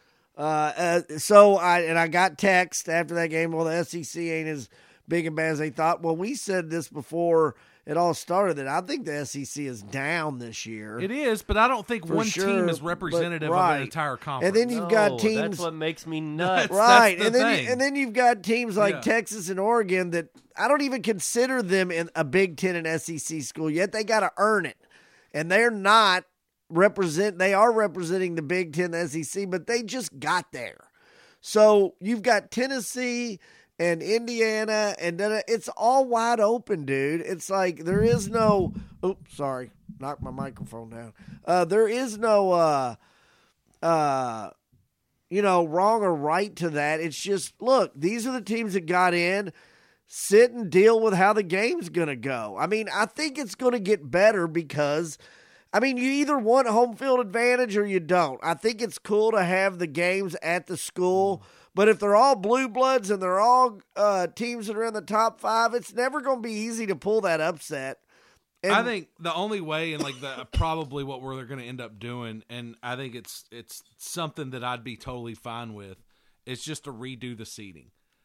So I got text after that game. Well, the SEC ain't as big and bad as they thought. Well, we said this before it all started that I think the SEC is down this year. It is, but I don't think one team is representative of an entire conference. And then you've got teams. That's what makes me nuts. Right. And then you've got teams like Texas and Oregon that I don't even consider them in a Big Ten and SEC school, yet they got to earn it. And they're not they are representing the Big Ten, the SEC, but they just got there. So you've got Tennessee and Indiana, and then it's all wide open, dude. It's like there is no – oops, sorry. Knocked my microphone down. There is no wrong or right to that. It's just, look, these are the teams that got in. Sit and deal with how the game's going to go. I mean, I think it's going to get better because – I mean, you either want home field advantage or you don't. I think it's cool to have the games at the school, but if they're all blue bloods and they're all teams that are in the top 5, it's never going to be easy to pull that upset. And I think the only way, and probably what they're going to end up doing, and I think it's something that I'd be totally fine with, is just to redo the seating.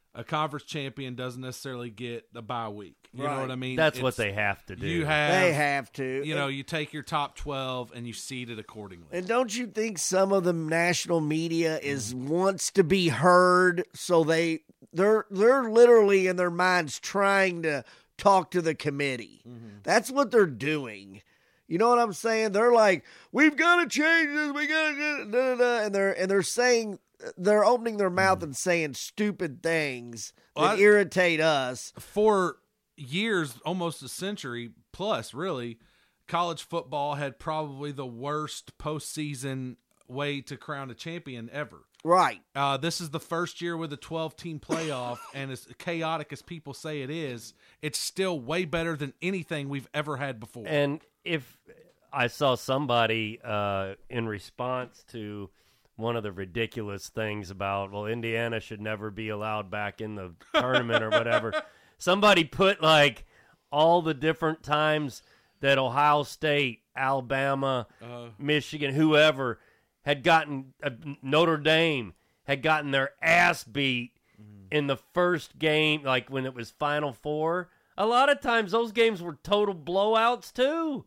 A conference champion doesn't necessarily get a bye week. You know what I mean? That's what they have to do. They have to. You take your top 12 and you seed it accordingly. And don't you think some of the national media wants to be heard, so they're literally in their minds trying to talk to the committee. That's what they're doing. You know what I'm saying? They're like, we've got to change this. We got to and they're saying, they're opening their mouth and saying stupid things that irritate us. For years, almost a century plus, really, college football had probably the worst postseason way to crown a champion ever. Right. This is the first year with a 12-team playoff, and as chaotic as people say it is, it's still way better than anything we've ever had before. And if I saw somebody in response to one of the ridiculous things about, well, Indiana should never be allowed back in the tournament or whatever, somebody put like all the different times that Ohio State, Alabama, Michigan, whoever had gotten Notre Dame had gotten their ass beat in the first game, like when it was Final Four. A lot of times those games were total blowouts too.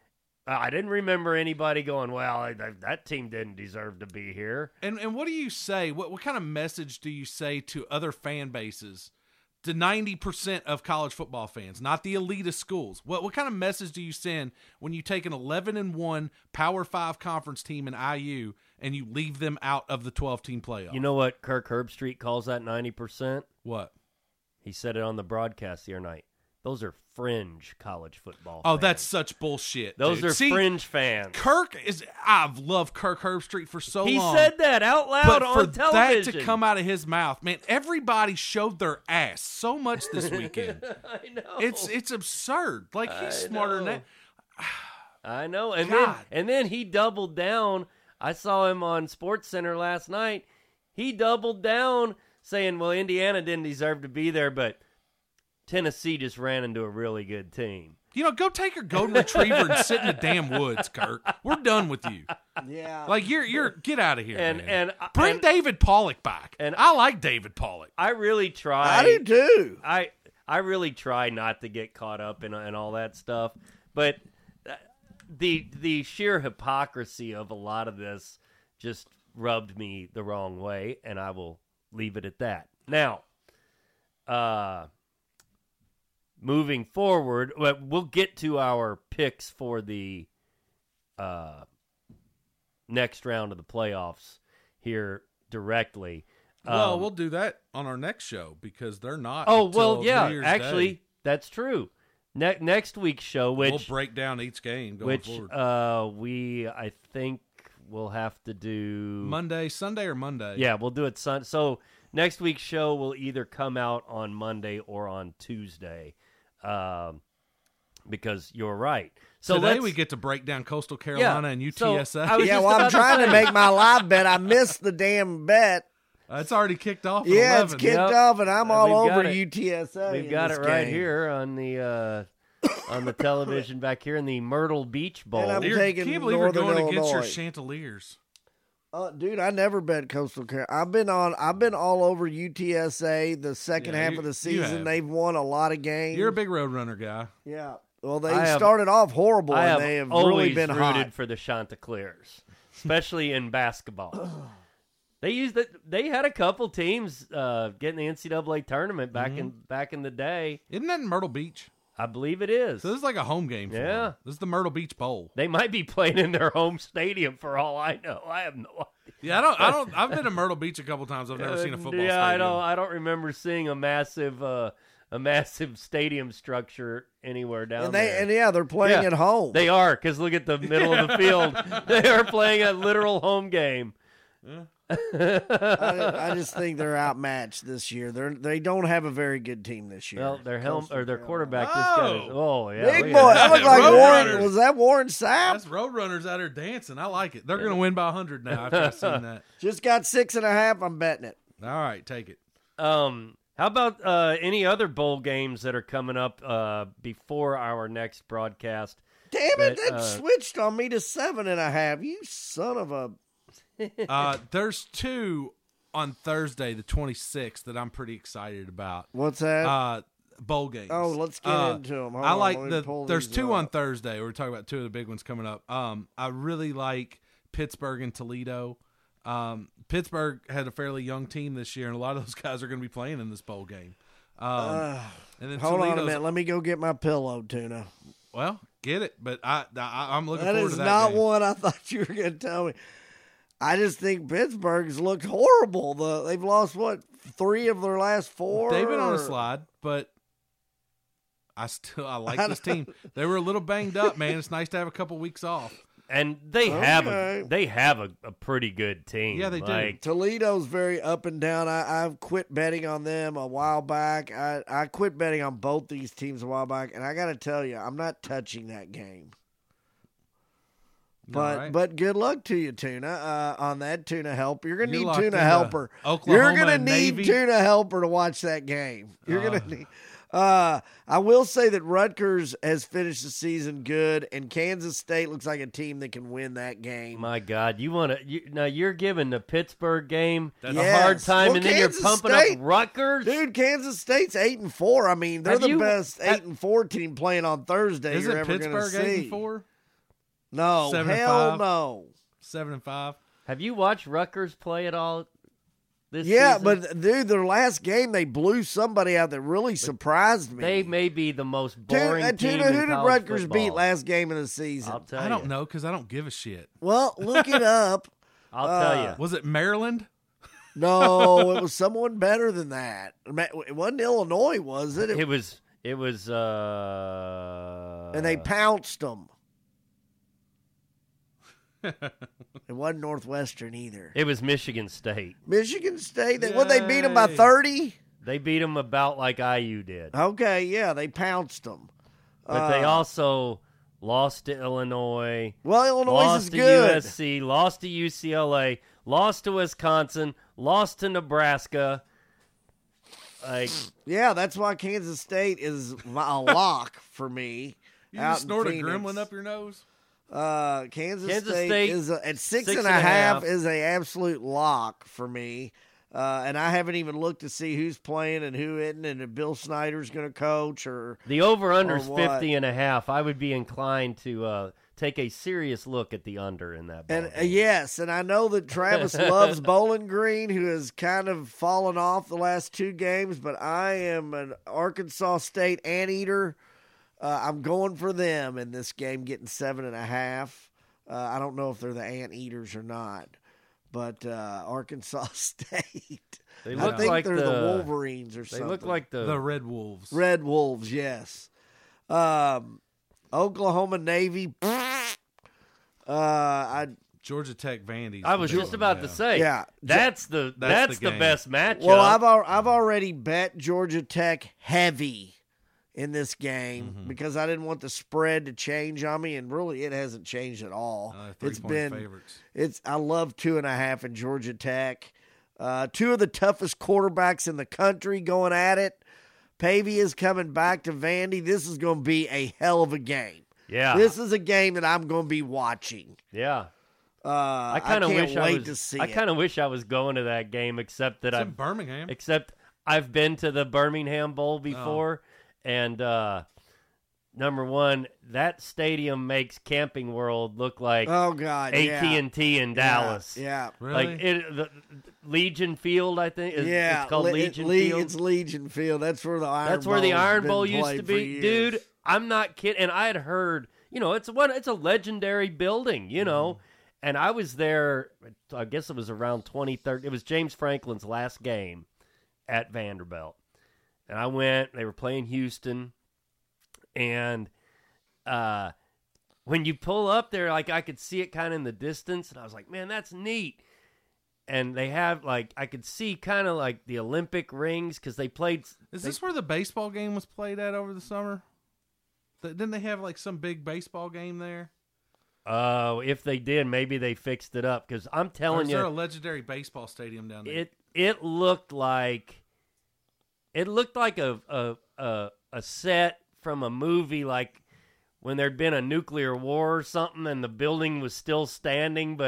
I didn't remember anybody going, well, that team didn't deserve to be here. And what do you say? What kind of message do you say to other fan bases, to 90% of college football fans, not the elitist schools? What kind of message do you send when you take an 11-1 Power 5 conference team in IU and you leave them out of the 12-team playoff? You know what Kirk Herbstreit calls that 90%? What? He said it on the broadcast the other night. Those are fringe college football fans. fans. That's such bullshit. Those dude. are fringe fans. I've loved Kirk Herbstreit for so long. He said that out loud on television. But for that to come out of his mouth, man, everybody showed their ass so much this weekend. I know. It's absurd. Like, he's smarter than that. I know. And then he doubled down. I saw him on SportsCenter last night. He doubled down saying, well, Indiana didn't deserve to be there, but Tennessee just ran into a really good team. Go take your golden retriever and sit in the damn woods, Kirk. We're done with you. Yeah. Like, you're get out of here, and bring David Pollock back. And I like David Pollock. I really try. I do too. I really try not to get caught up in all that stuff, but the sheer hypocrisy of a lot of this just rubbed me the wrong way, and I will leave it at that. Now, moving forward, we'll get to our picks for the next round of the playoffs here directly. Well, we'll do that on our next show because they're not. Oh, well, yeah, New Year's actually, Day. that's true. Next week's show, which we'll break down each game going forward. I think we'll have to do Sunday or Monday. Yeah, we'll do it Sunday. So next week's show will either come out on Monday or on Tuesday. Because you're right. So today we get to break down Coastal Carolina and UTSA. So I'm trying to make my live bet. I missed the damn bet. It's already kicked off. Yeah, it's kicked off, and I'm all over UTSA. We've got it right here on the television back here in the Myrtle Beach Bowl. And I'm can't believe you're going Illinois. against your Chanticleers. Dude, I never bet Coastal Carolina. I've been all over UTSA the second half of the season. They've won a lot of games. You're a big Roadrunner guy. Yeah. Well, they started off horrible, and they have really been hot. I have always rooted for the Chanticleers, especially in basketball. They had a couple teams get in the NCAA tournament back in the day. Isn't that in Myrtle Beach? I believe it is. So this is like a home game for them. This is the Myrtle Beach Bowl. They might be playing in their home stadium for all I know. I have no idea. Yeah, I don't. I've been to Myrtle Beach a couple times. I've never seen a football stadium. I don't remember seeing a massive stadium structure anywhere down there. And they're playing at home. They are, because look at the middle of the field. They are playing a literal home game. Yeah. I just think they're outmatched this year. They don't have a very good team this year. Well, their quarterback. Big boy. That looked like Warren. Was that Warren Sapp? That's Roadrunners out there dancing. I like it. They're going to win by 100 now after I've seen that. Just got 6.5. I'm betting it. All right, take it. How about any other bowl games that are coming up before our next broadcast? Damn it! That switched on me to 7.5. You son of a. There's two on Thursday, the 26th, that I'm pretty excited about. What's that? Bowl games. Oh, let's get into them. I like there's two on Thursday. We're talking about two of the big ones coming up. I really like Pittsburgh and Toledo. Pittsburgh had a fairly young team this year, and a lot of those guys are going to be playing in this bowl game. And then hold on a minute. Let me go get my pillow, Tuna. Well, get it, but I'm looking that forward to that. That is not game. what I thought you were going to tell me. I just think Pittsburgh's looked horrible. They've lost, 3 of their last 4? They've been on a slide, but I like this team. They were a little banged up, man. It's nice to have a couple weeks off. And they have a pretty good team. Yeah, they do. Toledo's very up and down. I've quit betting on them a while back. I quit betting on both these teams a while back, and I got to tell you, I'm not touching that game. But good luck to you, Tuna, on that Tuna Helper. You're going to need Tuna Helper. You're going to need Tuna Helper to watch that game. You're going to need. I will say that Rutgers has finished the season good, and Kansas State looks like a team that can win that game. My God, you're giving the Pittsburgh game a hard time, and then Kansas you're pumping State, up Rutgers, dude. Kansas State's 8-4. I mean, they're the best 8-4 team playing on Thursday. Is you're it ever Pittsburgh see. 8-4? No, 7-5? hell no. 7-5. Have you watched Rutgers play at all? Yeah, season? but dude, their last game they blew somebody out that really surprised me. They may be the most boring team Who in did college Rutgers football. beat last game of the season? I'll tell you. I don't know because I don't give a shit. Well, look it up. I'll tell you. Was it Maryland? No, it was someone better than that. It wasn't Illinois, was it? It was. And they pounced them. It wasn't Northwestern either. It was Michigan State. Michigan State. They beat them by 30? They beat them about like IU did. Okay, yeah, they pounced them. But they also lost to Illinois. Well, Illinois lost is to good. USC, lost to UCLA, lost to Wisconsin, lost to Nebraska. Yeah, that's why Kansas State is a lock for me. You just snort a gremlin up your nose? Kansas State is at 6.5 is an absolute lock for me. And I haven't even looked to see who's playing and who isn't, and if Bill Snyder's going to coach or the over/under is 50.5. I would be inclined to take a serious look at the under in that ball game. Yes, and I know that Travis loves Bowling Green, who has kind of fallen off the last 2 games, but I am an Arkansas State anteater. I'm going for them in this game, getting 7.5. I don't know if they're the anteaters or not, but Arkansas State. They look I think like they're the Wolverines or something. They look like the Red Wolves. Red Wolves, yes. Oklahoma Navy. Georgia Tech Vandy. I was just about to say, that's the best matchup. Well, I've already bet Georgia Tech heavy in this game because I didn't want the spread to change on me, and really it hasn't changed at all. It's been favorites. I love 2.5 in Georgia Tech. 2 of the toughest quarterbacks in the country going at it. Pavia is coming back to Vandy. This is going to be a hell of a game. Yeah, this is a game that I'm going to be watching. Yeah. I kind of wait to see. I kind of wish I was going to that game, except that in Birmingham. Except I've been to the Birmingham Bowl before. And number one, that stadium makes Camping World look like AT&T in Dallas. Yeah, really? Like the Legion Field, I think. It's called Legion Field. It's Legion Field. That's where the Iron Bowl used to be, dude. I'm not kidding. And I had heard, it's a legendary building, And I was there. I guess it was around 2013. It was James Franklin's last game at Vanderbilt. And I went, they were playing Houston, and when you pull up there, like I could see it kind of in the distance, and I was like, man, that's neat. And they have, I could see kind of like the Olympic rings, because they played... Is this where the baseball game was played at over the summer? Didn't they have, some big baseball game there? If they did, maybe they fixed it up, because I'm telling you... Or is there a legendary baseball stadium down there? It looked like... It looked like a set from a movie, like when there'd been a nuclear war or something, and the building was still standing, but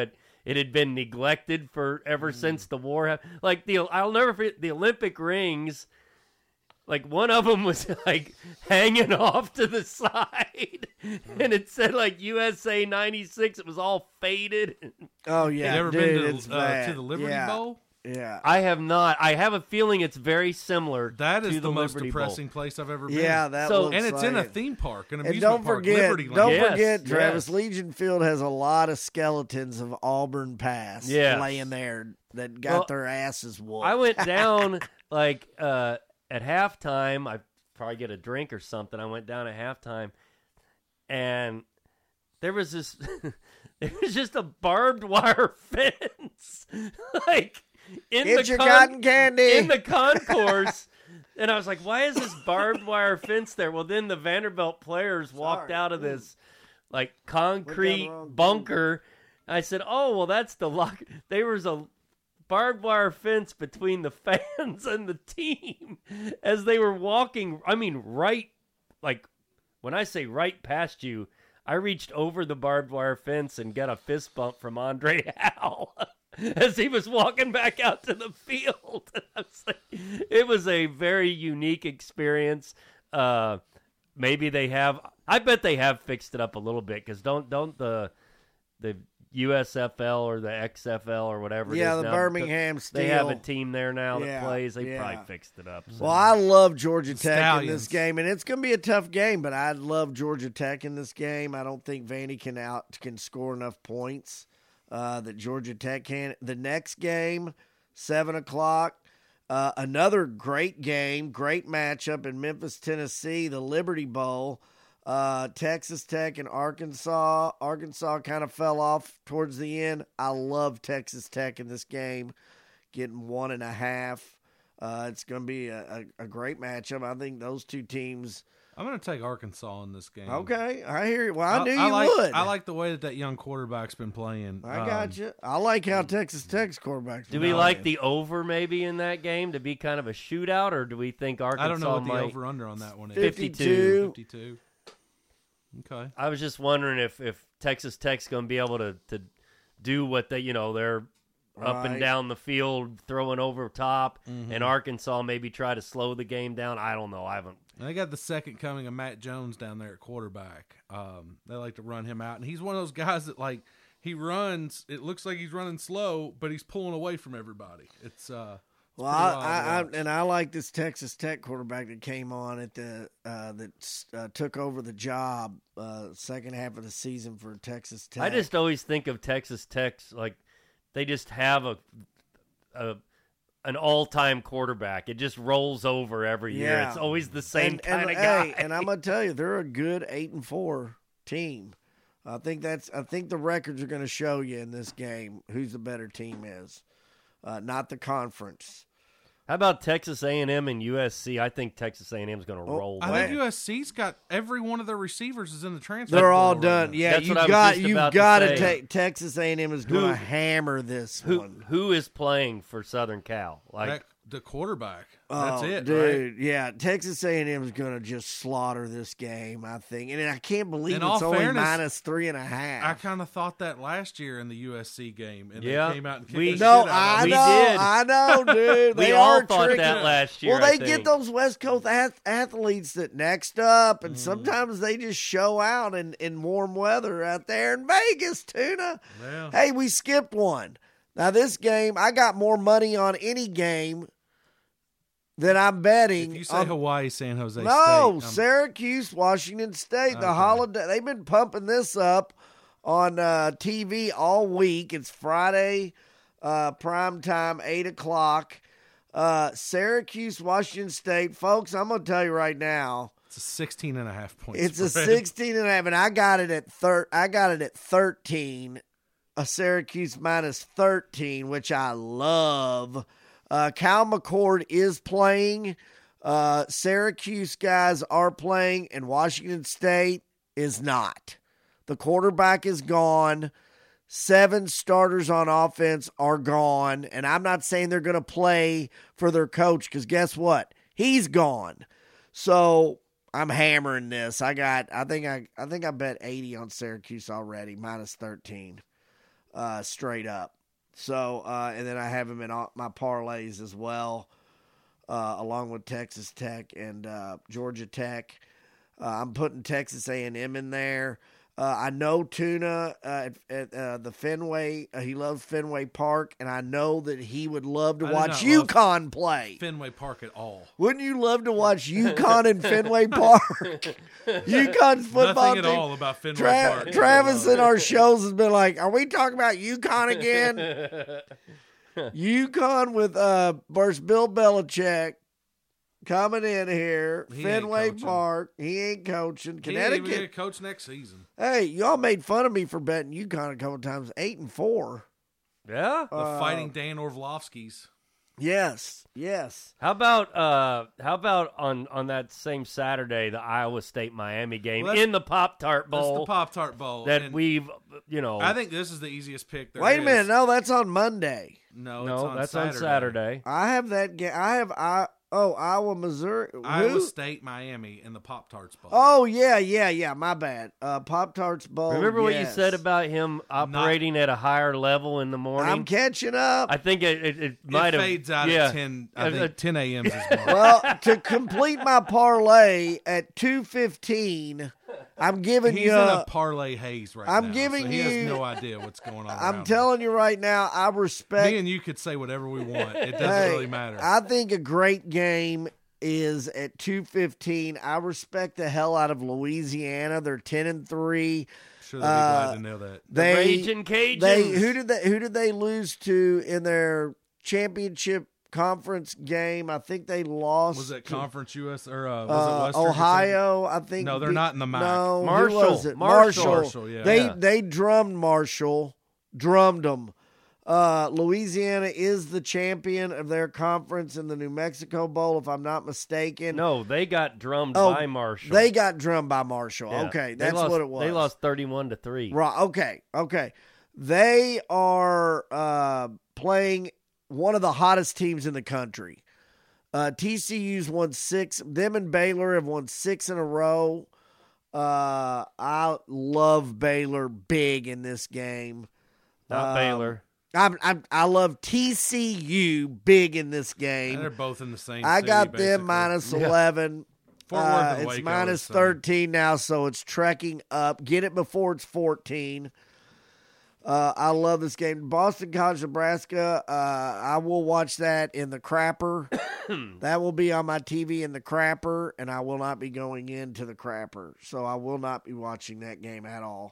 it had been neglected for ever since the war. Like I'll never forget the Olympic rings. Like one of them was like hanging off to the side, and it said like USA '96. It was all faded. Oh yeah, you ever been to the Liberty Bowl? Yeah, I have not. I have a feeling it's very similar. That is to the most Liberty depressing Bowl. place I've ever been. Yeah, that. So, looks and it's like in a it. theme park, an And amusement park, Liberty Land. Don't forget, Yes, Travis, yes. Legion Field has a lot of skeletons of Auburn past laying there that got their asses whooped. I went down like at halftime. I probably get a drink or something. I went down at halftime, and there was this. There was just a barbed wire fence, like Get your cotton candy in the concourse. And I was like, why is this barbed wire fence there? Well, then the Vanderbilt players walked out of this like concrete bunker. I said, oh, well, that's the lock. There was a barbed wire fence between the fans and the team as they were walking. I mean, right, like when I say right past you, I reached over the barbed wire fence and got a fist bump from Andre Howe as he was walking back out to the field. I was like, it was a very unique experience. Maybe they have. I bet they have fixed it up a little bit because don't the USFL or the XFL or whatever. Yeah, it is the now, Birmingham Steel. They have a team there now that plays. They yeah. probably fixed it up. So. Well, I love Georgia Tech Stallions. in this game, and it's going to be a tough game. But I love Georgia Tech in this game. I don't think Vandy can score enough points that Georgia Tech can. The next game, 7:00. Another great game, great matchup in Memphis, Tennessee, the Liberty Bowl. Texas Tech and Arkansas. Arkansas kind of fell off towards the end. I love Texas Tech in this game, getting 1.5. It's going to be a great matchup. I think those two teams. I'm going to take Arkansas in this game. Okay, I hear you. Well, I knew you would. I like the way that young quarterback's been playing. I got you. I like how Texas Tech's quarterback's Do been we playing. like the over maybe in that game to be kind of a shootout, or do we think Arkansas I don't know what might? the over-under on that one is. 52. 52. Okay. I was just wondering if Texas Tech's going to be able to do what they're up and down the field throwing over top, and Arkansas maybe try to slow the game down. I don't know. I haven't. They got the second coming of Matt Jones down there at quarterback. They like to run him out, and he's one of those guys that he runs. It looks like he's running slow, but he's pulling away from everybody. It's Well, I like this Texas Tech quarterback that came on at that took over the job second half of the season for Texas Tech. I just always think of Texas Tech's like they just have an all-time quarterback. It just rolls over every year. It's always the same kind of guy. And I'm gonna tell you, they're a good 8-4 team. I think the records are going to show you in this game who's the better team is, not the conference. How about Texas A&M and USC? I think Texas A&M is going to roll. I think USC's got every one of their receivers is in the transfer. They're all portal done. right Yeah, That's what I was you've just got about to to say. take Texas A&M is going to hammer this one. Who is playing for Southern Cal? Like the quarterback. That's it, dude. right? Yeah, Texas A&M is going to just slaughter this game, I think. And I can't believe In it's all only fairness, -3.5. I kind of thought that last year in the USC game, and Yeah. they came out and kicked We- the No, shit out of We them. did. I know, dude. we They all are thought tricky. that last year. Well, I they think. get those West Coast athletes that next up, and sometimes they just show out in warm weather out there in Vegas, Tuna. Yeah. Hey, we skipped one. Now, this game, I got more money on any game than I'm betting. If you say on, Hawaii, San Jose no, State, Syracuse, Washington State, the Okay. holiday. They've been pumping this up on TV all week. It's Friday, prime time, 8:00. Syracuse, Washington State. Folks, I'm going to tell you right now. it's a 16.5 point It's a spread. 16.5, and I got it at 13. A Syracuse -13, which I love. Cal McCord is playing. Syracuse guys are playing, and Washington State is not. The quarterback is gone. 7 starters on offense are gone, and I'm not saying they're going to play for their coach because guess what? He's gone. So I'm hammering this. I think I bet 80 on Syracuse already, -13. straight up. So, and then I have him in all my parlays as well, along with Texas Tech and Georgia Tech. I'm putting Texas A&M in there. I know Tuna at the Fenway. He loves Fenway Park, and I know that he would love to watch UConn play. Fenway Park at all. Wouldn't you love to watch UConn in Fenway Park? UConn's football Nothing team. at all about Fenway Park. Travis in our shows has been like, are we talking about UConn again? UConn with versus Bill Belichick. Coming in here, Fenway Park. He ain't coaching. Connecticut. He ain't even coach next season. Hey, y'all made fun of me for betting UConn a couple times. 8-4. Yeah, the Fighting Dan Orlovskis. Yes. How about on that same Saturday, the Iowa State Miami game in the Pop-Tart Bowl? That's the Pop-Tart Bowl that we've, I think this is the easiest pick there Wait a minute, no, that's on Monday. No, that's Saturday. on Saturday. I have that game. Iowa, Missouri. Iowa State, Miami in the Pop-Tarts Bowl. Oh, yeah. My bad. Pop-Tarts Bowl. Remember what you said about him operating at a higher level in the morning? I'm catching up. I think it might have. It fades out at 10. I think 10 a.m. is more. Well, to complete my parlay at 2:15, I'm giving He's you in a parlay haze right now. I'm giving so you. He has no idea what's going on. I'm telling you right now. I respect. Me and you could say whatever we want. It doesn't really matter. I think a great game is at 2:15. I respect the hell out of Louisiana. They're 10-3. Sure, they'd be glad to know that. The Ragin' Cajuns. Who did they lose to in their championship conference game? I think they lost. Was it Conference US or was it Western Ohio? I think. No, they're not in the MAC. No, Marshall. who was it? Marshall. Yeah. They drummed Marshall. Drummed them. Louisiana is the champion of their conference in the New Mexico Bowl, if I'm not mistaken. No, they got drummed by Marshall. They got drummed by Marshall. Yeah. Okay, that's what it was. They lost 31-3. Right. Okay. They are playing one of the hottest teams in the country. TCU's won 6. Them and Baylor have won 6 in a row. I love Baylor big in this game. Not Baylor. I love TCU big in this game. And they're both in the same I city, got basically. them minus 11. Fort Worth and It's Waco minus is the same. 13 now, so it's trekking up. Get it before it's 14. I love this game. Boston College, Nebraska. I will watch that in the crapper. That will be on my TV in the crapper, and I will not be going into the crapper. So I will not be watching that game at all.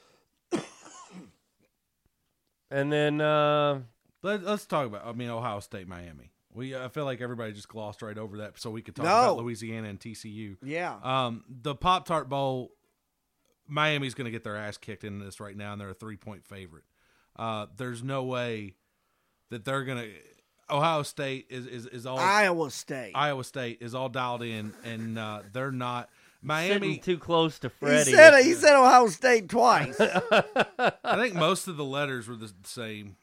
And then let's talk about. Ohio State, Miami. I feel like everybody just glossed right over that, so we could talk about Louisiana and TCU. Yeah. The Pop-Tart Bowl. Miami's going to get their ass kicked in this right now, and they're a 3-point favorite. There's no way that they're going to. Ohio State is all. Iowa State is all dialed in, and they're not. Miami sitting too close to Freddie. He said Ohio State twice. I think most of the letters were the same.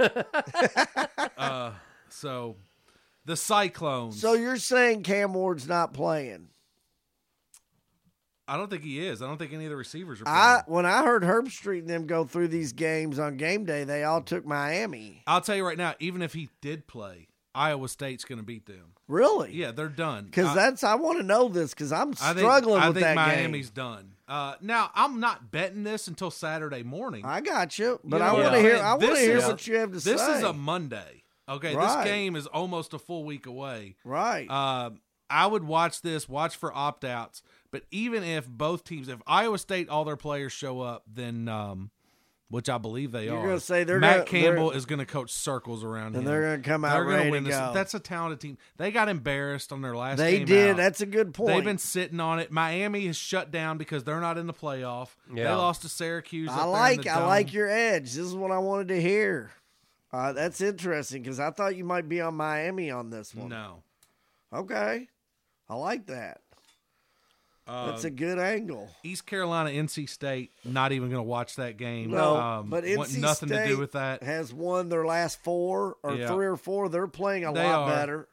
So the Cyclones. So you're saying Cam Ward's not playing? I don't think he is. I don't think any of the receivers are playing. When I heard Herbstreit and them go through these games on game day, they all took Miami. I'll tell you right now, even if he did play, Iowa State's going to beat them. Really? Yeah, they're done. Because I want to know this because I'm struggling with that game. I think Miami's done. Now I'm not betting this until Saturday morning. I got you, but I want to hear. I want to hear what you have to say. This is a Monday. Okay, right. This game is almost a full week away. Right. I would watch for opt-outs. But even if both teams, if Iowa State, all their players show up, then, which I believe they are. You're going to say Matt Campbell is going to coach circles around him. And they're going to come out ready to go. That's a talented team. They got embarrassed on their last game. They did. Out. That's a good point. They've been sitting on it. Miami has shut down because they're not in the playoff. Yeah. They lost to Syracuse. I like your edge. This is what I wanted to hear. That's interesting because I thought you might be on Miami on this one. No. Okay. I like that. That's a good angle. East Carolina, NC State, not even going to watch that game. No, but NC nothing State to do with that. Has won their last 4 or 3 or 4. They're playing a lot better.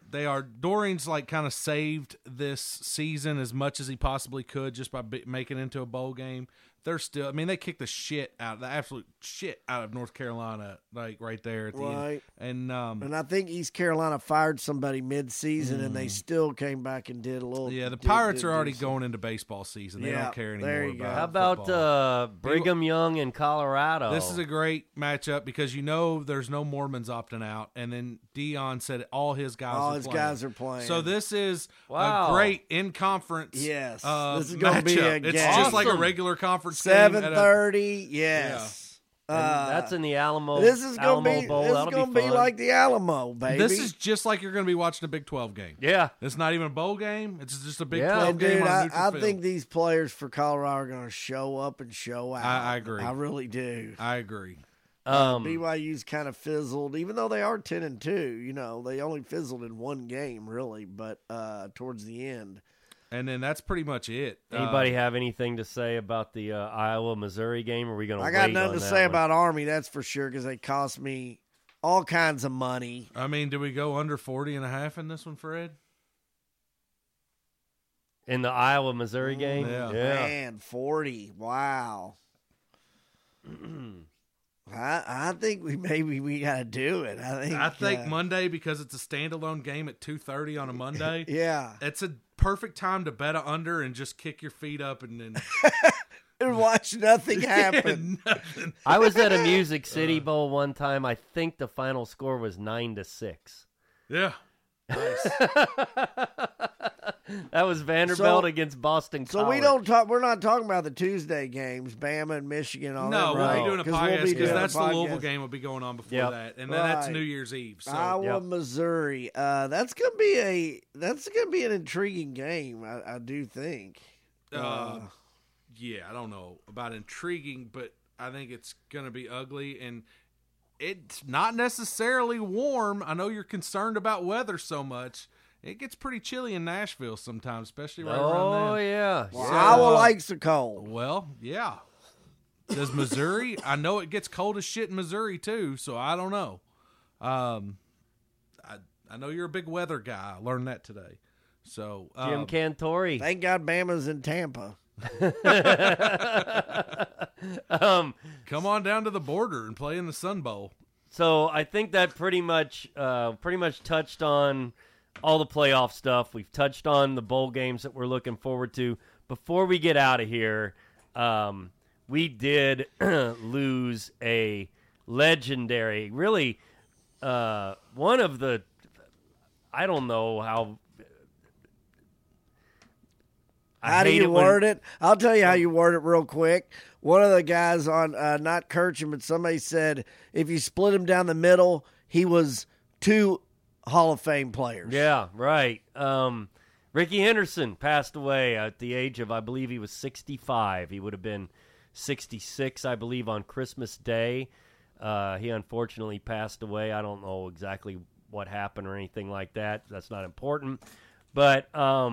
They are. Doreen's like kind of saved this season as much as he possibly could just by making it into a bowl game. They're still. I mean, they kicked the absolute shit out of North Carolina, like right there at the end. And I think East Carolina fired somebody mid-season, and they still came back and did a little. Yeah, the Pirates are already going into baseball season. They don't care anymore about. How about Brigham Young in Colorado? This is a great matchup because there's no Mormons opting out, and then Dion said all his guys are playing. So this is a great in-conference. Yes, this is going to be a game. It's just like a regular conference. 7:30, yes. That's in the Alamo. This is going to be. Bowl. This is going to be like the Alamo, baby. This is just like you're going to be watching a Big 12 game. Yeah, it's not even a bowl game. It's just a Big 12 game. Dude, on a neutral I field. think these players for Colorado are going to show up and show out. I agree. I really do. I agree. BYU's kind of fizzled, even though they are 10-2. They only fizzled in one game, really, but towards the end. And then that's pretty much it. Anybody have anything to say about the Iowa-Missouri game? Or are we going to I got nothing to say about Army, that's for sure, because they cost me all kinds of money. I mean, do we go under 40.5 in this one, Fred? In the Iowa-Missouri game? Yeah. Man, 40. Wow. I think we got to do it. I think Monday, because it's a standalone game at 2:30 on a Monday. Yeah. It's a perfect time to bet a under and just kick your feet up and then and watch nothing happen. Nothing. I was at a Music City Bowl one time. I think the final score was 9-6. Yeah. Nice. That was Vanderbilt against Boston College. So we're not talking about the Tuesday games, Bama and Michigan. We'll be doing a podcast because that's the Louisville game game will be going on before that, and then that's New Year's Eve. So. Iowa, Missouri. That's gonna be an intriguing game. I do think. Yeah, I don't know about intriguing, but I think it's gonna be ugly and. It's not necessarily warm. I know you're concerned about weather so much. It gets pretty chilly in Nashville sometimes, especially right around then. Oh, yeah. Well, Iowa likes the cold. Well, yeah. Does Missouri? I know it gets cold as shit in Missouri, too, so I don't know. I know you're a big weather guy. I learned that today. So Jim Cantori. Thank God Bama's in Tampa. Come on down to the border and play in the Sun Bowl. So I think that pretty much touched on all the playoff stuff. We've touched on the bowl games that we're looking forward to. Before we get out of here, we did lose a legendary, really one of the, I don't know how. How do you word it? I'll tell you how you word it real quick. One of the guys on, not Kirchner, but somebody said if you split him down the middle, he was 2 Hall of Fame players. Yeah, right. Ricky Henderson passed away at the age of, I believe he was 65. He would have been 66, I believe, on Christmas Day. He unfortunately passed away. I don't know exactly what happened or anything like that. That's not important. But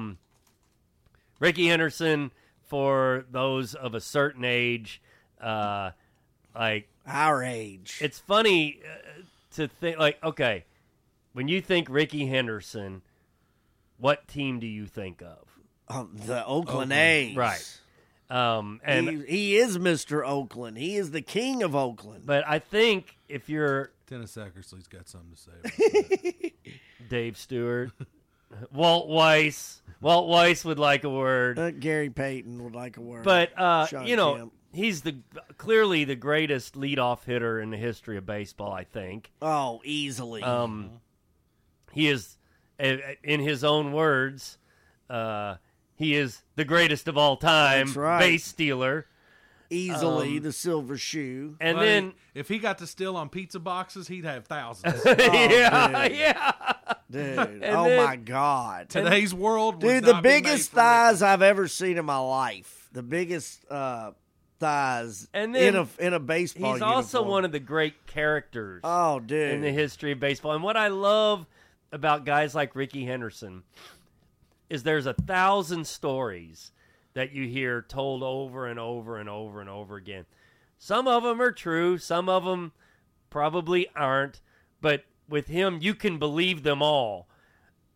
Ricky Henderson, for those of a certain age, like our age, it's funny to think, like, okay, when you think Ricky Henderson, what team do you think of? The Oakland A's. Right. And he is Mr. Oakland. He is the king of Oakland. But I think if you're Dennis Eckersley's got something to say about that. Dave Stewart, Walt Weiss would like a word. Gary Payton would like a word. But Kemp. he's clearly the greatest leadoff hitter in the history of baseball, I think. Oh, easily. He is, in his own words, he is the greatest of all time. That's right. Base stealer. Easily the silver shoe. And then if he got to steal on pizza boxes, he'd have thousands. yeah. Dude, my God. Today's world, dude, the biggest thighs I've ever seen in my life. The biggest thighs and then in a baseball He's uniform. also one of the great characters dude, in the history of baseball. And what I love about guys like Ricky Henderson is there's 1,000 stories that you hear told over and over and over and over again. Some of them are true. Some of them probably aren't. But with him, you can believe them all.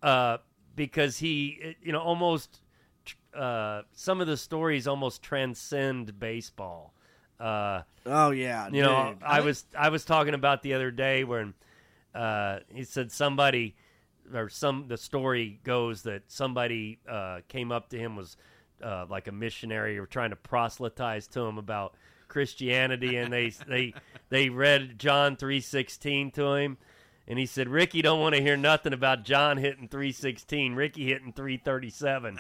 because he, almost some of the stories almost transcend baseball. Oh yeah, dude. I was talking about the other day when he said somebody, the story goes that somebody came up to him, was like a missionary, or trying to proselytize to him about Christianity, and they read John 3:16 to him. And he said, Ricky don't want to hear nothing about John hitting 3:16. Ricky hitting 3:37.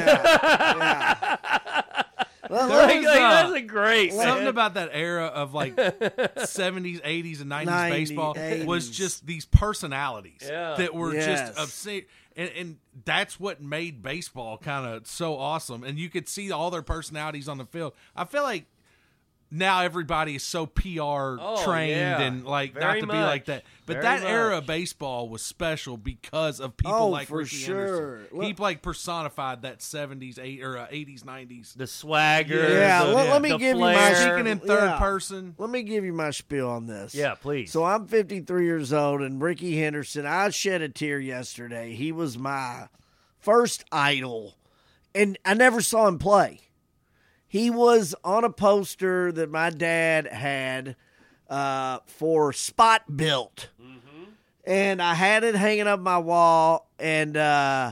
Yeah. Well, that's a great something man. about that era of like 70s, 80s, and 90s baseball 80s. Was just these personalities that were just obscene. And that's what made baseball kind of so awesome. And you could see all their personalities on the field. I feel like now everybody is so PR trained and like very not to much. Be like that. But very that much. era of baseball was special because of people like for Ricky sure. Henderson. He like personified that 70s, 80s, 90s. The swagger. Yeah, let me the give flair. you my Speaking in third person. Let me give you my spiel on this. Yeah, please. So I'm 53 years old, and Ricky Henderson, I shed a tear yesterday. He was my first idol, and I never saw him play. He was on a poster that my dad had for Spot Built. Mm-hmm. And I had it hanging up my wall, and I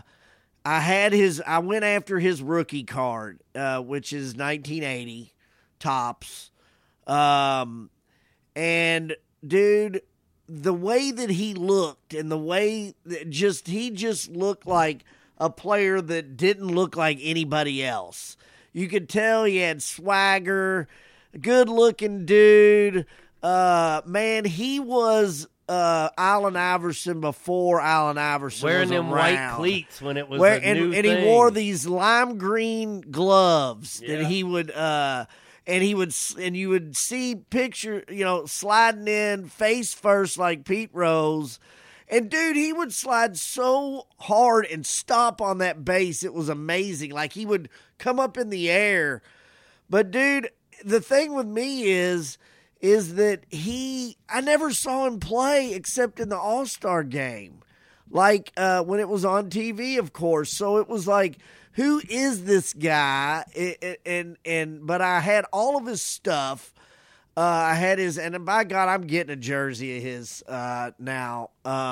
went after his rookie card, which is 1980 Topps. And dude, the way that he looked, and the way that he just looked like a player that didn't look like anybody else. You could tell he had swagger, good-looking dude. Man, he was Allen Iverson before Allen Iverson wearing was them around. white cleats when it was a new and thing. he wore these lime green gloves that he would and you would see picture, sliding in face first like Pete Rose. And, dude, he would slide so hard and stop on that base. It was amazing. Like, he would come up in the air. But, dude, the thing with me is that I never saw him play except in the All-Star game. Like, when it was on TV, of course. So it was like, who is this guy? But I had all of his stuff. I had his, and by God, I'm getting a jersey of his now.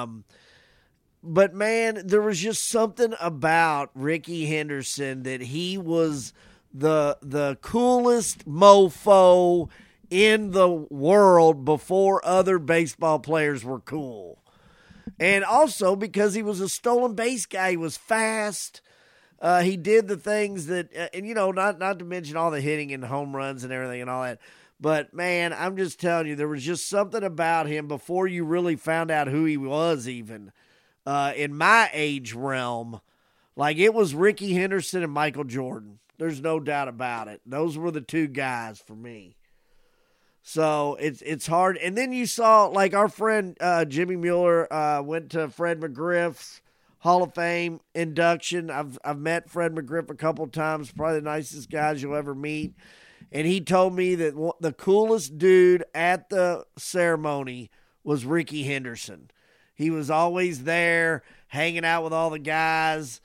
But, man, there was just something about Ricky Henderson that he was the coolest mofo in the world before other baseball players were cool. And also because he was a stolen base guy. He was fast. He did the things that, and, not to mention all the hitting and home runs and everything and all that. But, man, I'm just telling you, there was just something about him before you really found out who he was even in my age realm. Like, it was Ricky Henderson and Michael Jordan. There's no doubt about it. Those were the two guys for me. So it's hard. And then you saw, like, our friend Jimmy Mueller went to Fred McGriff's Hall of Fame induction. I've met Fred McGriff a couple times, probably the nicest guys you'll ever meet. And he told me that the coolest dude at the ceremony was Ricky Henderson. He was always there, hanging out with all the guys,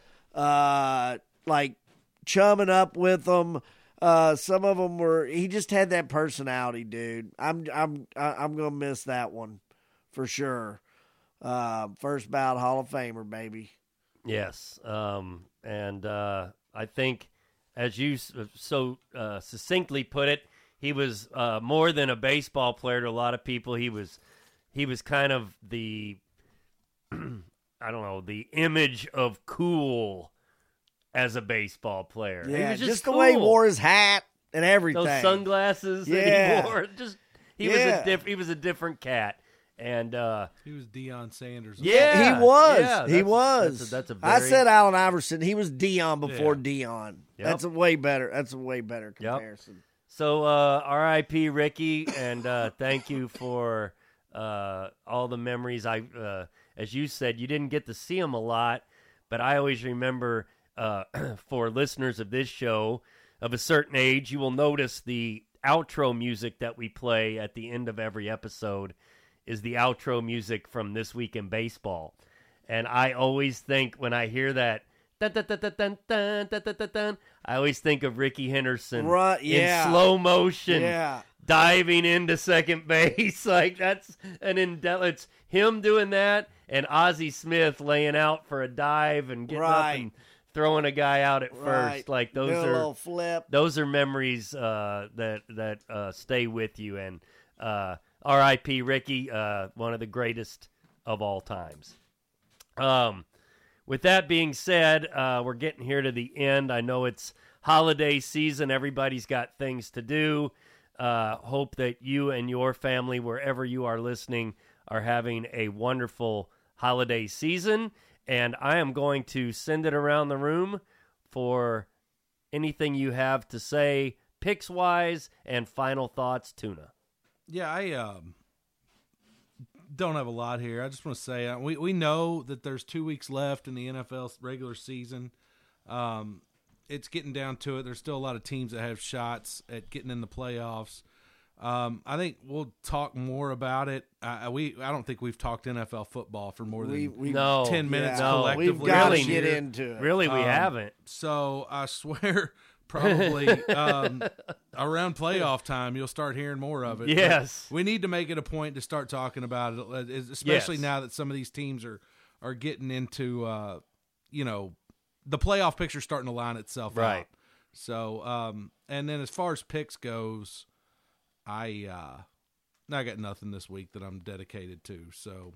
like chumming up with them. Some of them he just had that personality, dude. I'm gonna miss that one for sure. First ballot Hall of Famer, baby. Yes, and I think, as you so succinctly put it, he was more than a baseball player to a lot of people. He was kind of the the image of cool as a he player. Yeah, he was just the cool. way he wore his hat and everything. Those sunglasses that he wore. He was a different cat. And he was Deion Sanders. Yeah, he was. He was. That's a very... I said Allen Iverson. He was Deion before Deion. Yep. That's a way better comparison. Yep. So R.I.P. Ricky, and thank you for all the memories. As you said, you didn't get to see him a lot, but I always remember, for listeners of this show of a certain age, you will notice the outro music that we play at the end of every episode is the outro music from This Week in Baseball. And I always think when I hear that, dun, dun, dun, dun, dun, dun, dun, dun, dun, dun, I always think of Ricky Henderson in slow motion, diving into second base. Like that's it's him doing that, and Ozzie Smith laying out for a dive and getting up and throwing a guy out at first. Like those a little flip. Those are memories that stay with you. And R.I.P. Ricky, one of the greatest of all times. With that being said, we're getting here to the end. I know it's holiday season. Everybody's got things to do. Hope that you and your family, wherever you are listening, are having a wonderful holiday season. And I am going to send it around the room for anything you have to say, picks-wise, and final thoughts, Tuna. Yeah, I don't have a lot here. I just want to say we know that there's 2 weeks left in the NFL regular season. It's getting down to it. There's still a lot of teams that have shots at getting in the playoffs. I think we'll talk more about it. I don't think we've talked NFL football for more than 10 minutes collectively. We've got to get into it. Really, we haven't. So I swear, probably around playoff time, you'll start hearing more of it. Yes. But we need to make it a point to start talking about it, especially now that some of these teams are getting into, the playoff picture starting to line itself out. So, and then as far as picks goes, I got nothing this week that I'm dedicated to. So,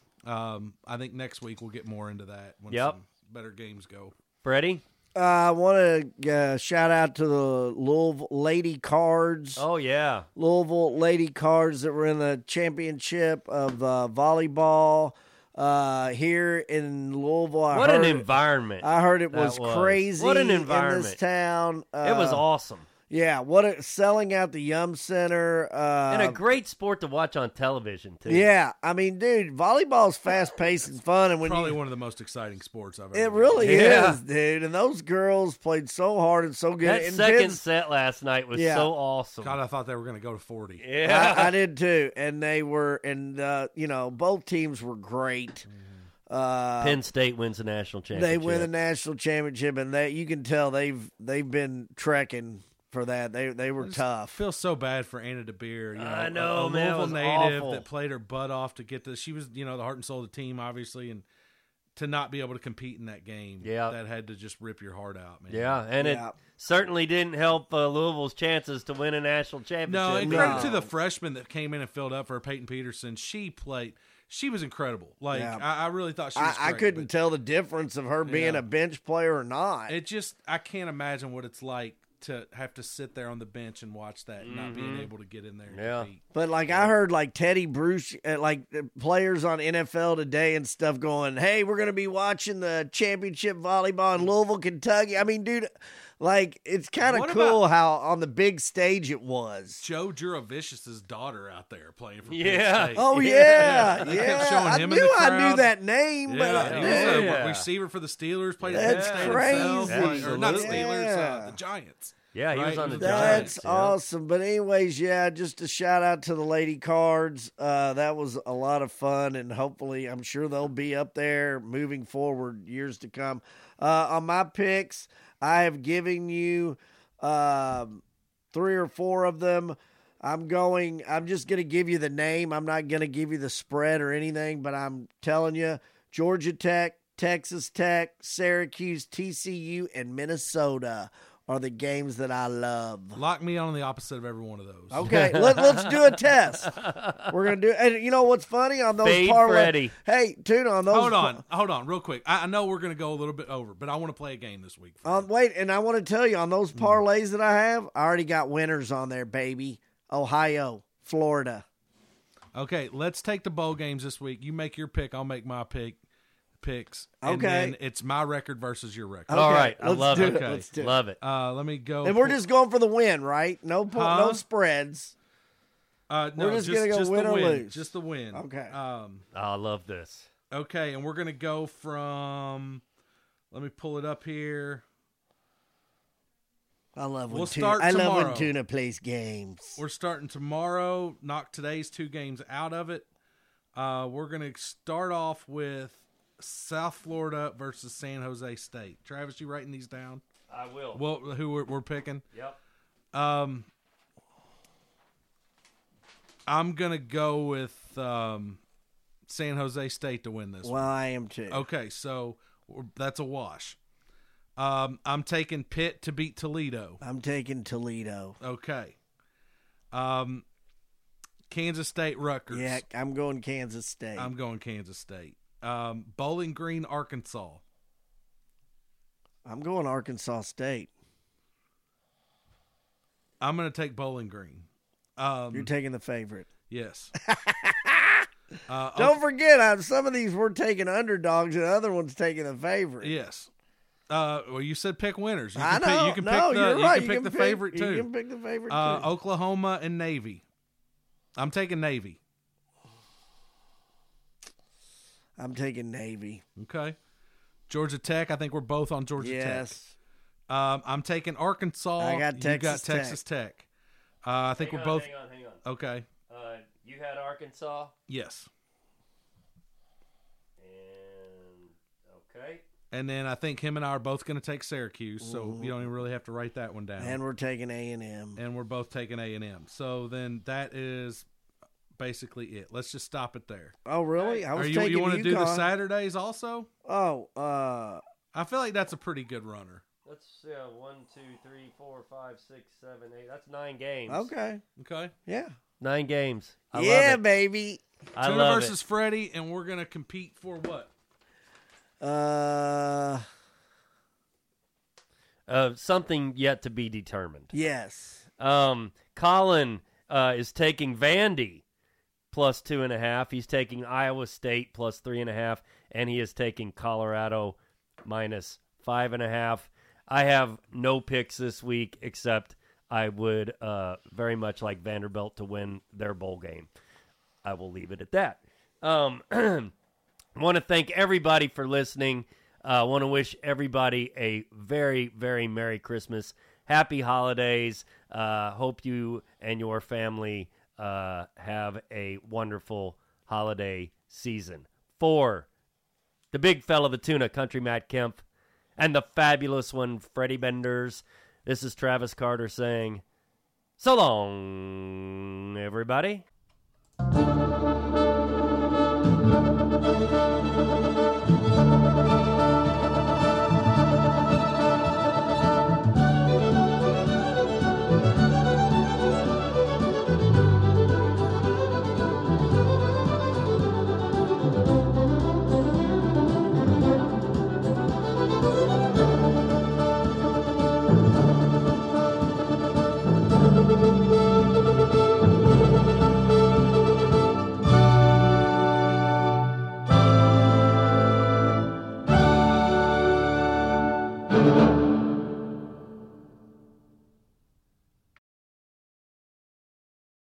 I think next week we'll get more into that when some better games go. Freddie? I want to shout out to the Louisville Lady Cards. Oh, yeah. Louisville Lady Cards that were in the championship of volleyball here in Louisville. What an environment. I heard it was crazy. What an environment. In this town. It was awesome. Yeah, selling out the Yum Center. And a great sport to watch on television, too. Yeah, I mean, dude, volleyball's fast-paced and fun. And probably one of the most exciting sports I've ever It really is, dude. And those girls played so hard and so good. That second set last night was so awesome. God, I thought they were going to go to 40. Yeah. I did, too. And they were, and, both teams were great. Penn State wins the national championship. They win the national championship, and you can tell they've been trekking for that. They were tough. I feel so bad for Anna DeBeer. I know, a man. Louisville native awful. that played her butt off to get this. She was, the heart and soul of the team, obviously, and to not be able to compete in that game, that had to just rip your heart out, man. Yeah, and it certainly didn't help Louisville's chances to win a national championship. No, and credit to the freshman that came in and filled up for Peyton Peterson. She played. She was incredible. Like, I really thought she was great. I couldn't tell the difference of her being a bench player or not. I can't imagine what it's like to have to sit there on the bench and watch that and not being able to get in there and compete. But I heard Teddy Bruce, players on NFL Today and stuff going, hey, we're going to be watching the championship volleyball in Louisville, Kentucky. I mean, dude, it's kind of cool how on the big stage it was. Joe Juravicius's daughter out there playing for Penn State. Oh, yeah. They kept showing him in the crowd. I knew that name. But he was a receiver for the Steelers, played at Penn State himself. Or not Steelers, the Giants. Yeah, he was on the Giants. That's awesome. But anyways, just a shout out to the Lady Cards. That was a lot of fun, and hopefully I'm sure they'll be up there moving forward years to come. On my picks, I have given you 3 or 4 of them. I'm just going to give you the name. I'm not going to give you the spread or anything, but I'm telling you, Georgia Tech, Texas Tech, Syracuse, TCU, and Minnesota are the games that I love. Lock me on the opposite of every one of those. Okay, let's do a test. We're gonna do, and you know what's funny on those parlays? Hey, tune on those. Hold on, real quick. I know we're gonna go a little bit over, but I want to play a game this week. Wait, and I want to tell you on those parlays that I have, I already got winners on there, baby. Ohio, Florida. Okay, let's take the bowl games this week. You make your pick, I'll make my picks. And okay. then it's my record versus your record. Okay. All right. I love it. Okay. Let's do it. Love it. Let me go. And we're just going for the win, right? No spreads. No, we're just going to go win or lose. Just the win. Okay. I love this. Okay, and we're going to go from, let me pull it up here. I love when Tuna plays games. We're starting tomorrow. Knock today's 2 games out of it. We're going to start off with South Florida versus San Jose State. Travis, you writing these down? I will. Well, who we're picking? Yep. I'm going to go with San Jose State to win this one. Well, I am too. Okay, so that's a wash. I'm taking Pitt to beat Toledo. I'm taking Toledo. Okay. Kansas State, Rutgers. Yeah, I'm going Kansas State. I'm going Kansas State. Bowling Green, Arkansas. I'm going Arkansas State. I'm going to take Bowling Green. You're taking the favorite. Yes. Don't forget, some of these we're taking underdogs and the other one's taking the favorite. Yes. Well, you said pick winners. I know. You can pick the favorite too. You can pick the favorite too. Oklahoma and Navy. I'm taking Navy. I'm taking Navy. Okay. Georgia Tech. I think we're both on Georgia Tech. Yes. I'm taking Arkansas. I got Texas You got Texas Tech. I think we're both. Hang on. Okay. You had Arkansas? Yes. And, okay. And then I think him and I are both going to take Syracuse, so you don't even really have to write that one down. And we're taking A&M. And we're both taking A&M. So then that is basically it. Let's just stop it there. Oh, really? I was you taking want to do the UConn. Saturdays also? Oh, I feel like that's a pretty good runner. Let's see. 1, 2, 3, 4, 5, 6, 7, 8. That's 9 games. okay. Okay. Yeah. 9 games. I love Yeah, it. baby. I Tuna love versus Freddie, and we're going to compete for what? Something yet to be determined. Yes. Colin is taking Vandy plus 2.5. He's taking Iowa State plus 3.5, and he is taking Colorado minus 5.5. I have no picks this week, except I would very much like Vanderbilt to win their bowl game. I will leave it at that. I want to thank everybody for listening. I want to wish everybody a very, very Merry Christmas. Happy holidays. Hope you and your family have a wonderful holiday season. For the big fella, the tuna, Country Matt Kemp, and the fabulous one, Freddie Benders, this is Travis Carter saying, so long, everybody.